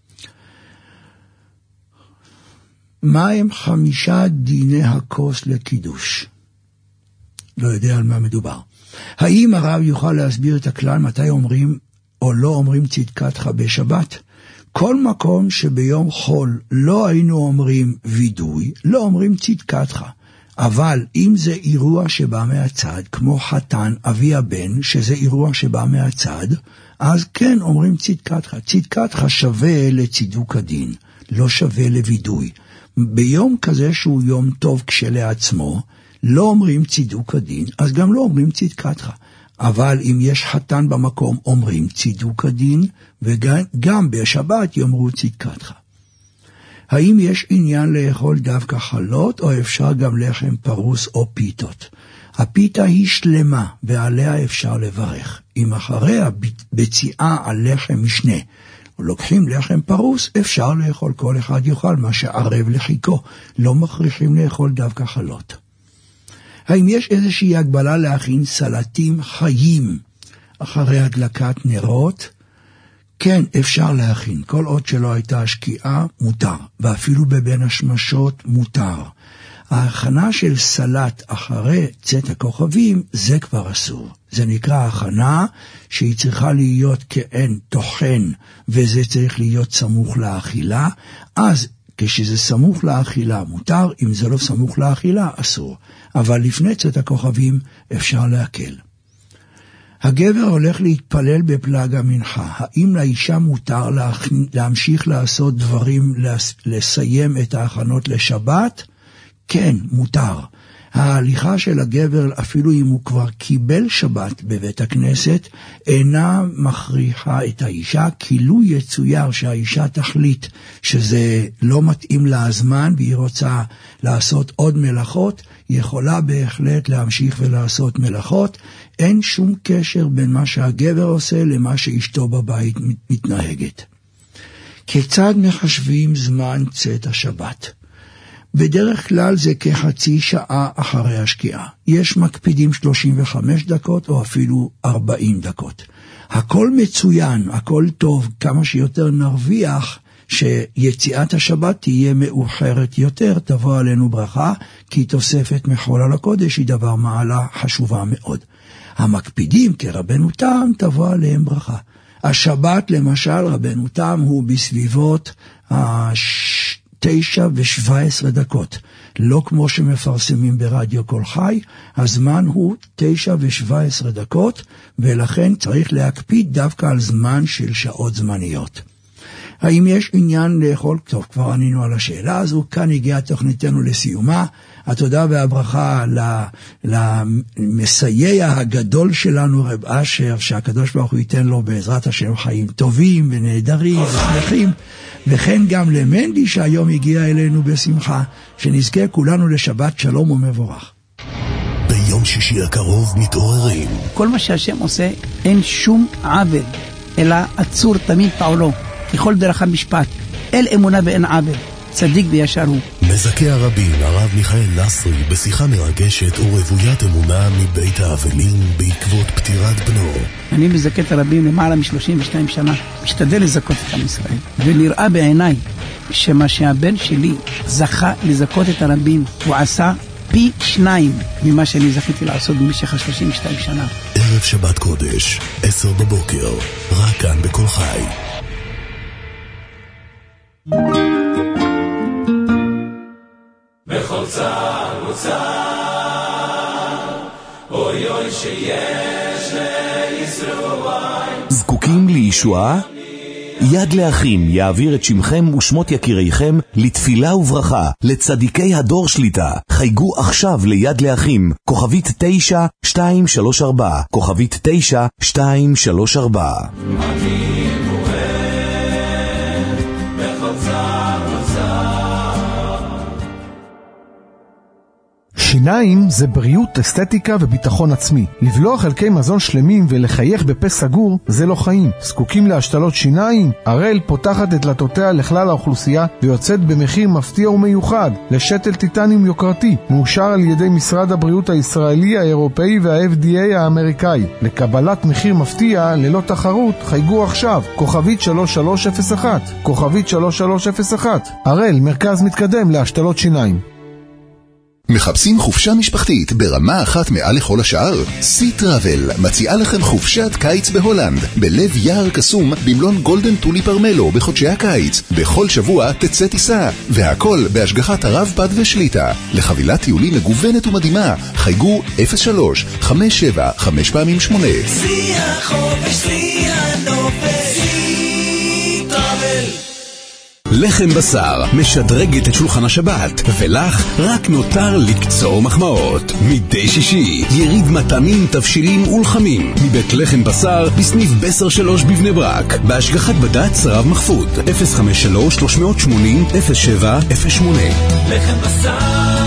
מה הם 5 דיני הכוס לקידוש? לא יודע על מה מדובר. האם הרב יוכל להסביר את הכלל מתי אומרים או לא אומרים צדקתך בשבת? כל מקום שביום חול לא היינו אומרים וידוי, לא אומרים צדקתך. אבל אם זה אירוע שבא מהצד, כמו חתן, אבי הבן, שזה אירוע שבא מהצד, אז כן אומרים צדקתך. צדקתך שווה לצידוק הדין, לא שווה לוידוי. ביום כזה שהוא יום טוב כשלעצמו, לא אומרים צידוק הדין, אז גם לא אומרים צדקתך. אבל אם יש חתן במקום, אומרים צידוק הדין, וגם בשבת יאמרו צדקתך. האם יש עניין לאכול דווקא חלות, או אפשר גם לחם פרוס או פיתות? הפיתה היא שלמה, ועליה אפשר לברך. אם אחריה בציעה על לחם משנה, לוקחים לחם פרוס, אפשר לאכול, כל אחד יאכל מה שערב לחיקו. לא מכריחים לאכול דווקא חלות. האם יש איזושהי הגבלה להכין סלטים חיים אחרי הדלקת נרות? כן, אפשר להכין. כל עוד שלא הייתה השקיעה, מותר. ואפילו בבין השמשות, מותר. ההכנה של סלט אחרי צאת הכוכבים, זה כבר אסור. זה נקרא הכנה שהיא צריכה להיות כאין תוכן, וזה צריך להיות סמוך לאכילה. אז כשזה סמוך לאכילה מותר, אם זה לא סמוך לאכילה אסור. אבל לפני צאת הכוכבים אפשר להקל. הגבר הולך להתפלל בפלג המנחה. האם לאישה מותר להמשיך לעשות דברים, לסיים את ההכנות לשבת? כן, מותר. ההליכה של הגבר, אפילו אם הוא כבר קיבל שבת בבית הכנסת, אינה מכריחה את האישה, כי לו יצויר שהאישה תחליט שזה לא מתאים לה הזמן, והיא רוצה לעשות עוד מלאכות, היא יכולה בהחלט להמשיך ולעשות מלאכות. אין שום קשר בין מה שהגבר עושה למה שאשתו בבית מתנהגת. כיצד מחשבים זמן צאת השבת? בדרך כלל זה כחצי שעה אחרי השקיעה. יש מקפידים 35 דקות או אפילו 40 דקות. הכל מצוין, הכל טוב, כמה שיותר נרוויח שיציאת השבת תהיה מאוחרת יותר, תבוא עלינו ברכה, כי תוספת מחול על הקודש היא דבר מעלה חשובה מאוד. המקפידים כרבנו תם תבוא עליהם ברכה. השבת למשל רבנו תם הוא בסביבות 9:17 דקות. לא כמו שמפרסמים ברדיו כל חי, הזמן הוא 9:17 דקות, ולכן צריך להקפיד דווקא על זמן של שעות זמניות. האם יש עניין לאכול? טוב, כבר ענינו על השאלה הזו, כאן הגיעה תוכניתנו לסיומה. התודה והברכה למסייע הגדול שלנו, רב אשר, שהקדוש ברוך הוא ייתן לו בעזרת השם חיים טובים ונהדרים ושמחים, וכן גם למנדי שהיום הגיע אלינו בשמחה, שנזכה כולנו לשבת שלום ומבורך. ביום שישי הקרוב מתעוררים. כל מה שהשם עושה אין שום עוול, אלא עצור תמיד פעולו, ככל דרך המשפט, אל אמונה ואין עוול, צדיק וישר הוא. מזכה הרבים הרב מיכאל נסרי בשיחה מרגשת ורוויית אמונה מבית האבלים בעקבות פטירת בנו. אני מזכה את הרבים למעלה מ-32 שנה, משתדל לזכות את עם ישראל, ונראה בעיניי שמה שהבן שלי זכה לזכות את הרבים, הוא עשה פי 2 ממה שאני זכיתי לעשות במשך 32 שנה. ערב שבת קודש, 10 בבוקר, רק כאן בכל חי. בכל צער וצער, אוי אוי שיש לישראל. זקוקים לישועה? יד לאחים יעביר את שמכם ושמות יקיריכם לתפילה וברכה לצדיקי הדור שליטה. חייגו עכשיו ליד לאחים, כוכבית 9234, כוכבית 9234. שיניים זה בריאות, אסתטיקה וביטחון עצמי. לבלוע חלקי מזון שלמים ולחייך בפה סגור זה לא חיים. זקוקים להשתלות שיניים? הראל פותחת את דלתותיה לכלל האוכלוסייה ויוצאת במחיר מפתיע ומיוחד לשתל טיטניום יוקרתי, מאושר על ידי משרד הבריאות הישראלי, האירופאי וה-FDA האמריקאי. לקבלת מחיר מפתיע ללא תחרות חייגו עכשיו, כוכבית 3301, כוכבית 3301. הראל, מרכז מתקדם להשתלות שיניים. מחפשים חופשה משפחתית ברמה אחת מעל לכל השאר? סי טראבל מציעה לכם חופשת קיץ בהולנד, בלב יער קסום במלון גולדן טולי פרמלו בחודשי הקיץ. בכל שבוע תצא טיסה, והכל בהשגחת הרב פד ושליטה. לחבילת טיולים מגוונת ומדהימה, חייגו 03-57-5x8. סי החופש, סי הנופש, סי טראבל. לחם בשר משדרגת את שולחן השבת, ולך רק נותר לקצור מחמאות. מדי שישי יריד מטעמים, תבשילים ולחמים מבית לחם בשר בסניף בסר 3 בבני ברק, בהשגחת בד"ץ רב מחפוד. 053-380-0708. לחם בשר,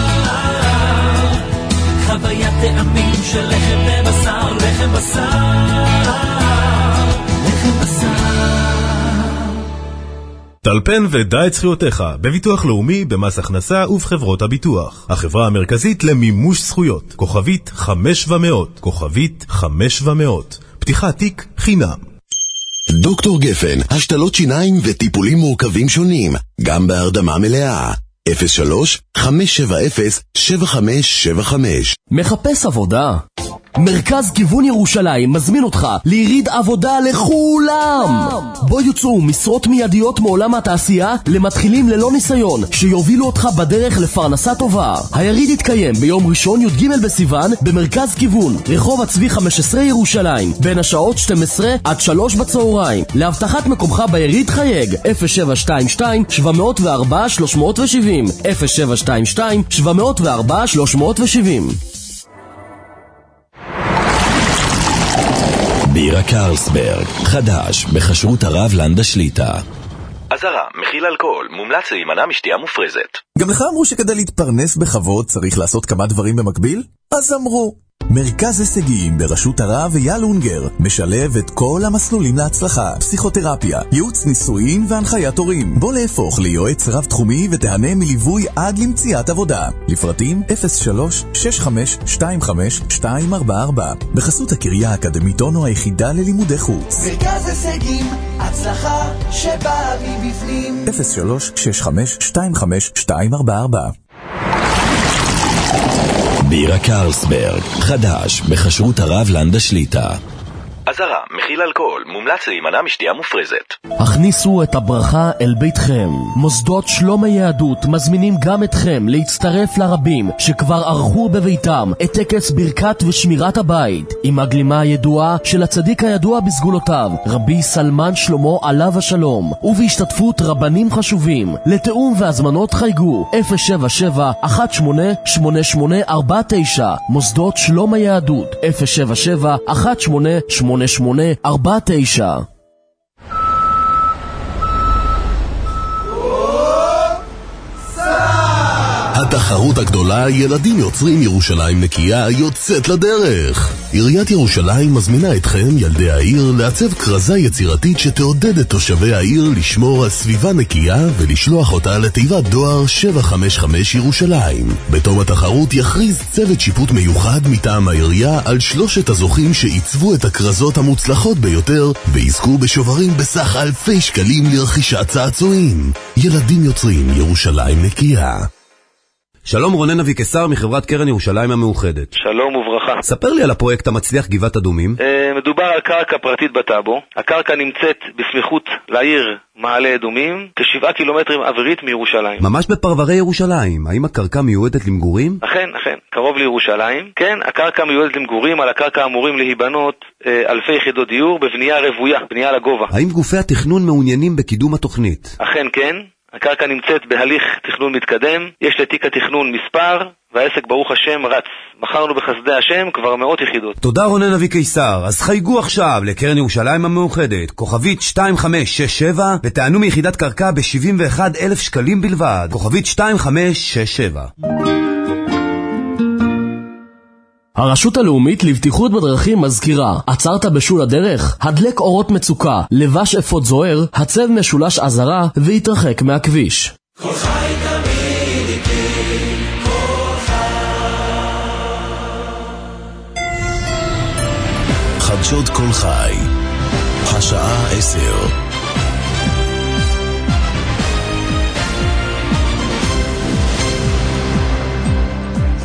חוויית טעמים של לחם בבשר. לחם בשר, לחם בשר. טלפן ודע את זכויותיך בביטוח לאומי, במס הכנסה ובחברות הביטוח. החברה המרכזית למימוש זכויות, כוכבית 5700, כוכבית 5700. פתיחת תיק חינם. דוקטור גפן, השתלות שיניים וטיפולים מורכבים שונים, גם בהרדמה מלאה. 03-570-7575. מחפש עבודה? מרכז כיוון ירושלים מזמין אותך ליריד עבודה לכולם. בו יוצאו משרות מיידיות מעולם התעשייה למתחילים ללא ניסיון, שיובילו אותך בדרך לפרנסה טובה. היריד יתקיים ביום ראשון י"ג בסיוון במרכז כיוון, רחוב הצבי 15 ירושלים, בין השעות 12 עד 3 בצהריים. להבטחת מקומך ביריד חייג 0722-704-370, 0722-704-370. בירה קרלסברג, חדש, בכשרות הרב לנדה שליטה. אזהרה, מכיל אלכוהול, מומלץ להימנע משתייה מופרזת. גם לך אמרו שכדי להתפרנס בכבוד צריך לעשות כמה דברים במקביל? אז אמרו. מרכז הישגים בראשות הרב אייל אונגר משלב את כל המסלולים להצלחה: פסיכותרפיה, ייעוץ נישואין והנחיית הורים. בוא להפוך ליועץ רב תחומי ותהנה מליווי עד למציאת עבודה. לפרטים 03-6525-244 בחסות הקריה האקדמית אונו, היחידה ללימודי חוץ. מרכז הישגים, הצלחה שבאה מבפנים. 03-6525-244. בירה קרלסברג, חדש, בכשרות הרב לנדה שליטה. אזהרה, מכיל אלכוהול, מומלץ להימנע משתייה מופרזת. הכניסו את הברכה אל ביתכם. מוסדות שלום היהדות מזמינים גם אתכם להצטרף לרבים שכבר ערכו בביתם את טקס ברכת ושמירת הבית, עם הגלימה הידועה של הצדיק הידוע בסגולותיו, רבי סלמן שלמה עליו השלום, ובהשתתפות רבנים חשובים. לתאום והזמנות חייגו 077-188849. מוסדות שלום היהדות 077-188849. התחרות הגדולה ילדים יוצרים ירושלים נקייה יוצאת לדרך. עיריית ירושלים מזמינה אתכם, ילדי העיר, לעצב כרזה יצירתית שתעודד את תושבי העיר לשמור על סביבה נקייה ולשלוח אותה לתיבת דואר 755 ירושלים. בתום התחרות יכריז צוות שיפוט מיוחד מטעם העירייה על 3 הזוכים שעיצבו את הכרזות המוצלחות ביותר ויזכו בשוברים בסך אלפי שקלים לרכישת צעצועים. ילדים יוצרים ירושלים נקייה. שלום, רונן אביקסר מחברת קרן ירושלים המאוחדת. שלום וברכה. ספר לי על הפרויקט המצליח גבעת אדומים. מדובר על קרקע פרטית בטאבו. הקרקע נמצאת בסמיכות לעיר מעלה אדומים, כ7 קילומטרים אווירית מירושלים. ממש בפרברי ירושלים. האם הקרקע מיועדת למגורים? אכן, קרוב לירושלים. כן, הקרקע מיועדת למגורים. על הקרקע אמורים להיבנות אלפי יחידות דיור בבנייה רוויה, בנייה לגובה. האם גופי התכנון מעוניינים בקידום התוכנית? אכן כן. הקרקע נמצאת בהליך תכנון מתקדם, יש לתיק התכנון מספר, והעסק ברוך השם רץ. מכרנו בחסדי השם כבר 100 יחידות. תודה רונן אביקסר. אז חייגו עכשיו לקרן ירושלים המאוחדת, כוכבית 2567, ותענו מיחידת קרקע ב-71,000 שקלים בלבד. כוכבית 2567. הרשות הלאומית לבטיחות בדרכים מזכירה: עצרת בשול הדרך? הדלק אורות מצוקה, לבש אפוד זוהר, הצב משולש עזרה והתרחק מהכביש. כל חי תמיד איתי, כל חי. חדשות כל חי, השעה 10.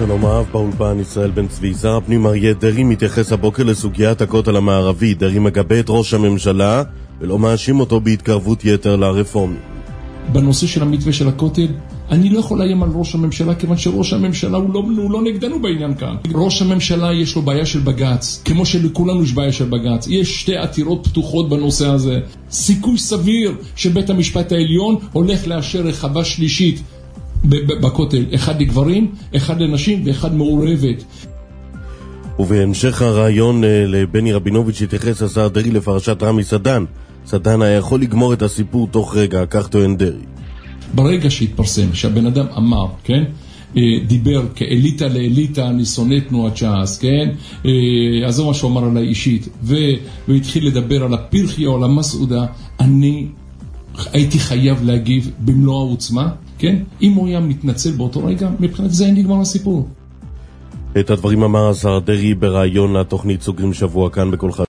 שלום אהב באולפן ישראל בן צבי. שר הפנים אריה דרעי מתייחס הבוקר לסוגיית הכותל המערבי. דרעי מגבה את ראש הממשלה ולא מאשים אותו בהתקרבות יתר לרפורמים. בנושא של המתווה של הכותל, אני לא יכול לאיים על ראש הממשלה, כיוון שראש הממשלה הוא לא נגדנו בעניין כאן. ראש הממשלה יש לו בעיה של בג"ץ, כמו שלכולנו יש בעיה של בג"ץ. יש שתי עתירות פתוחות בנושא הזה. סיכוי סביר שבית המשפט העליון הולך לאשר רחבה שלישית בכותל, אחד לגברים, אחד לנשים ואחד מעורבת. ובהמשך הרעיון לבני רבינוביץ' התייחס השר דרעי לפרשת רמי סדן. סדן היה יכול לגמור את הסיפור תוך רגע, כך טוען דרעי. ברגע שהתפרסם, שהבן אדם אמר, כן, דיבר כאליטה לאליטה, אני שונא תנועת ש"ס, כן, אז זה מה שהוא אמר עליי אישית, והתחיל לדבר על הפרחיה או על המסעודה, אני הייתי חייב להגיב במלוא העוצמה, כן, אם הוא היה מתנצל באותו רגע, מבחינת זה אין נגמר הסיפור. את הדברים אמר השר דרעי ברעיון לתוכנית סוגרים שבוע כאן בכל חד.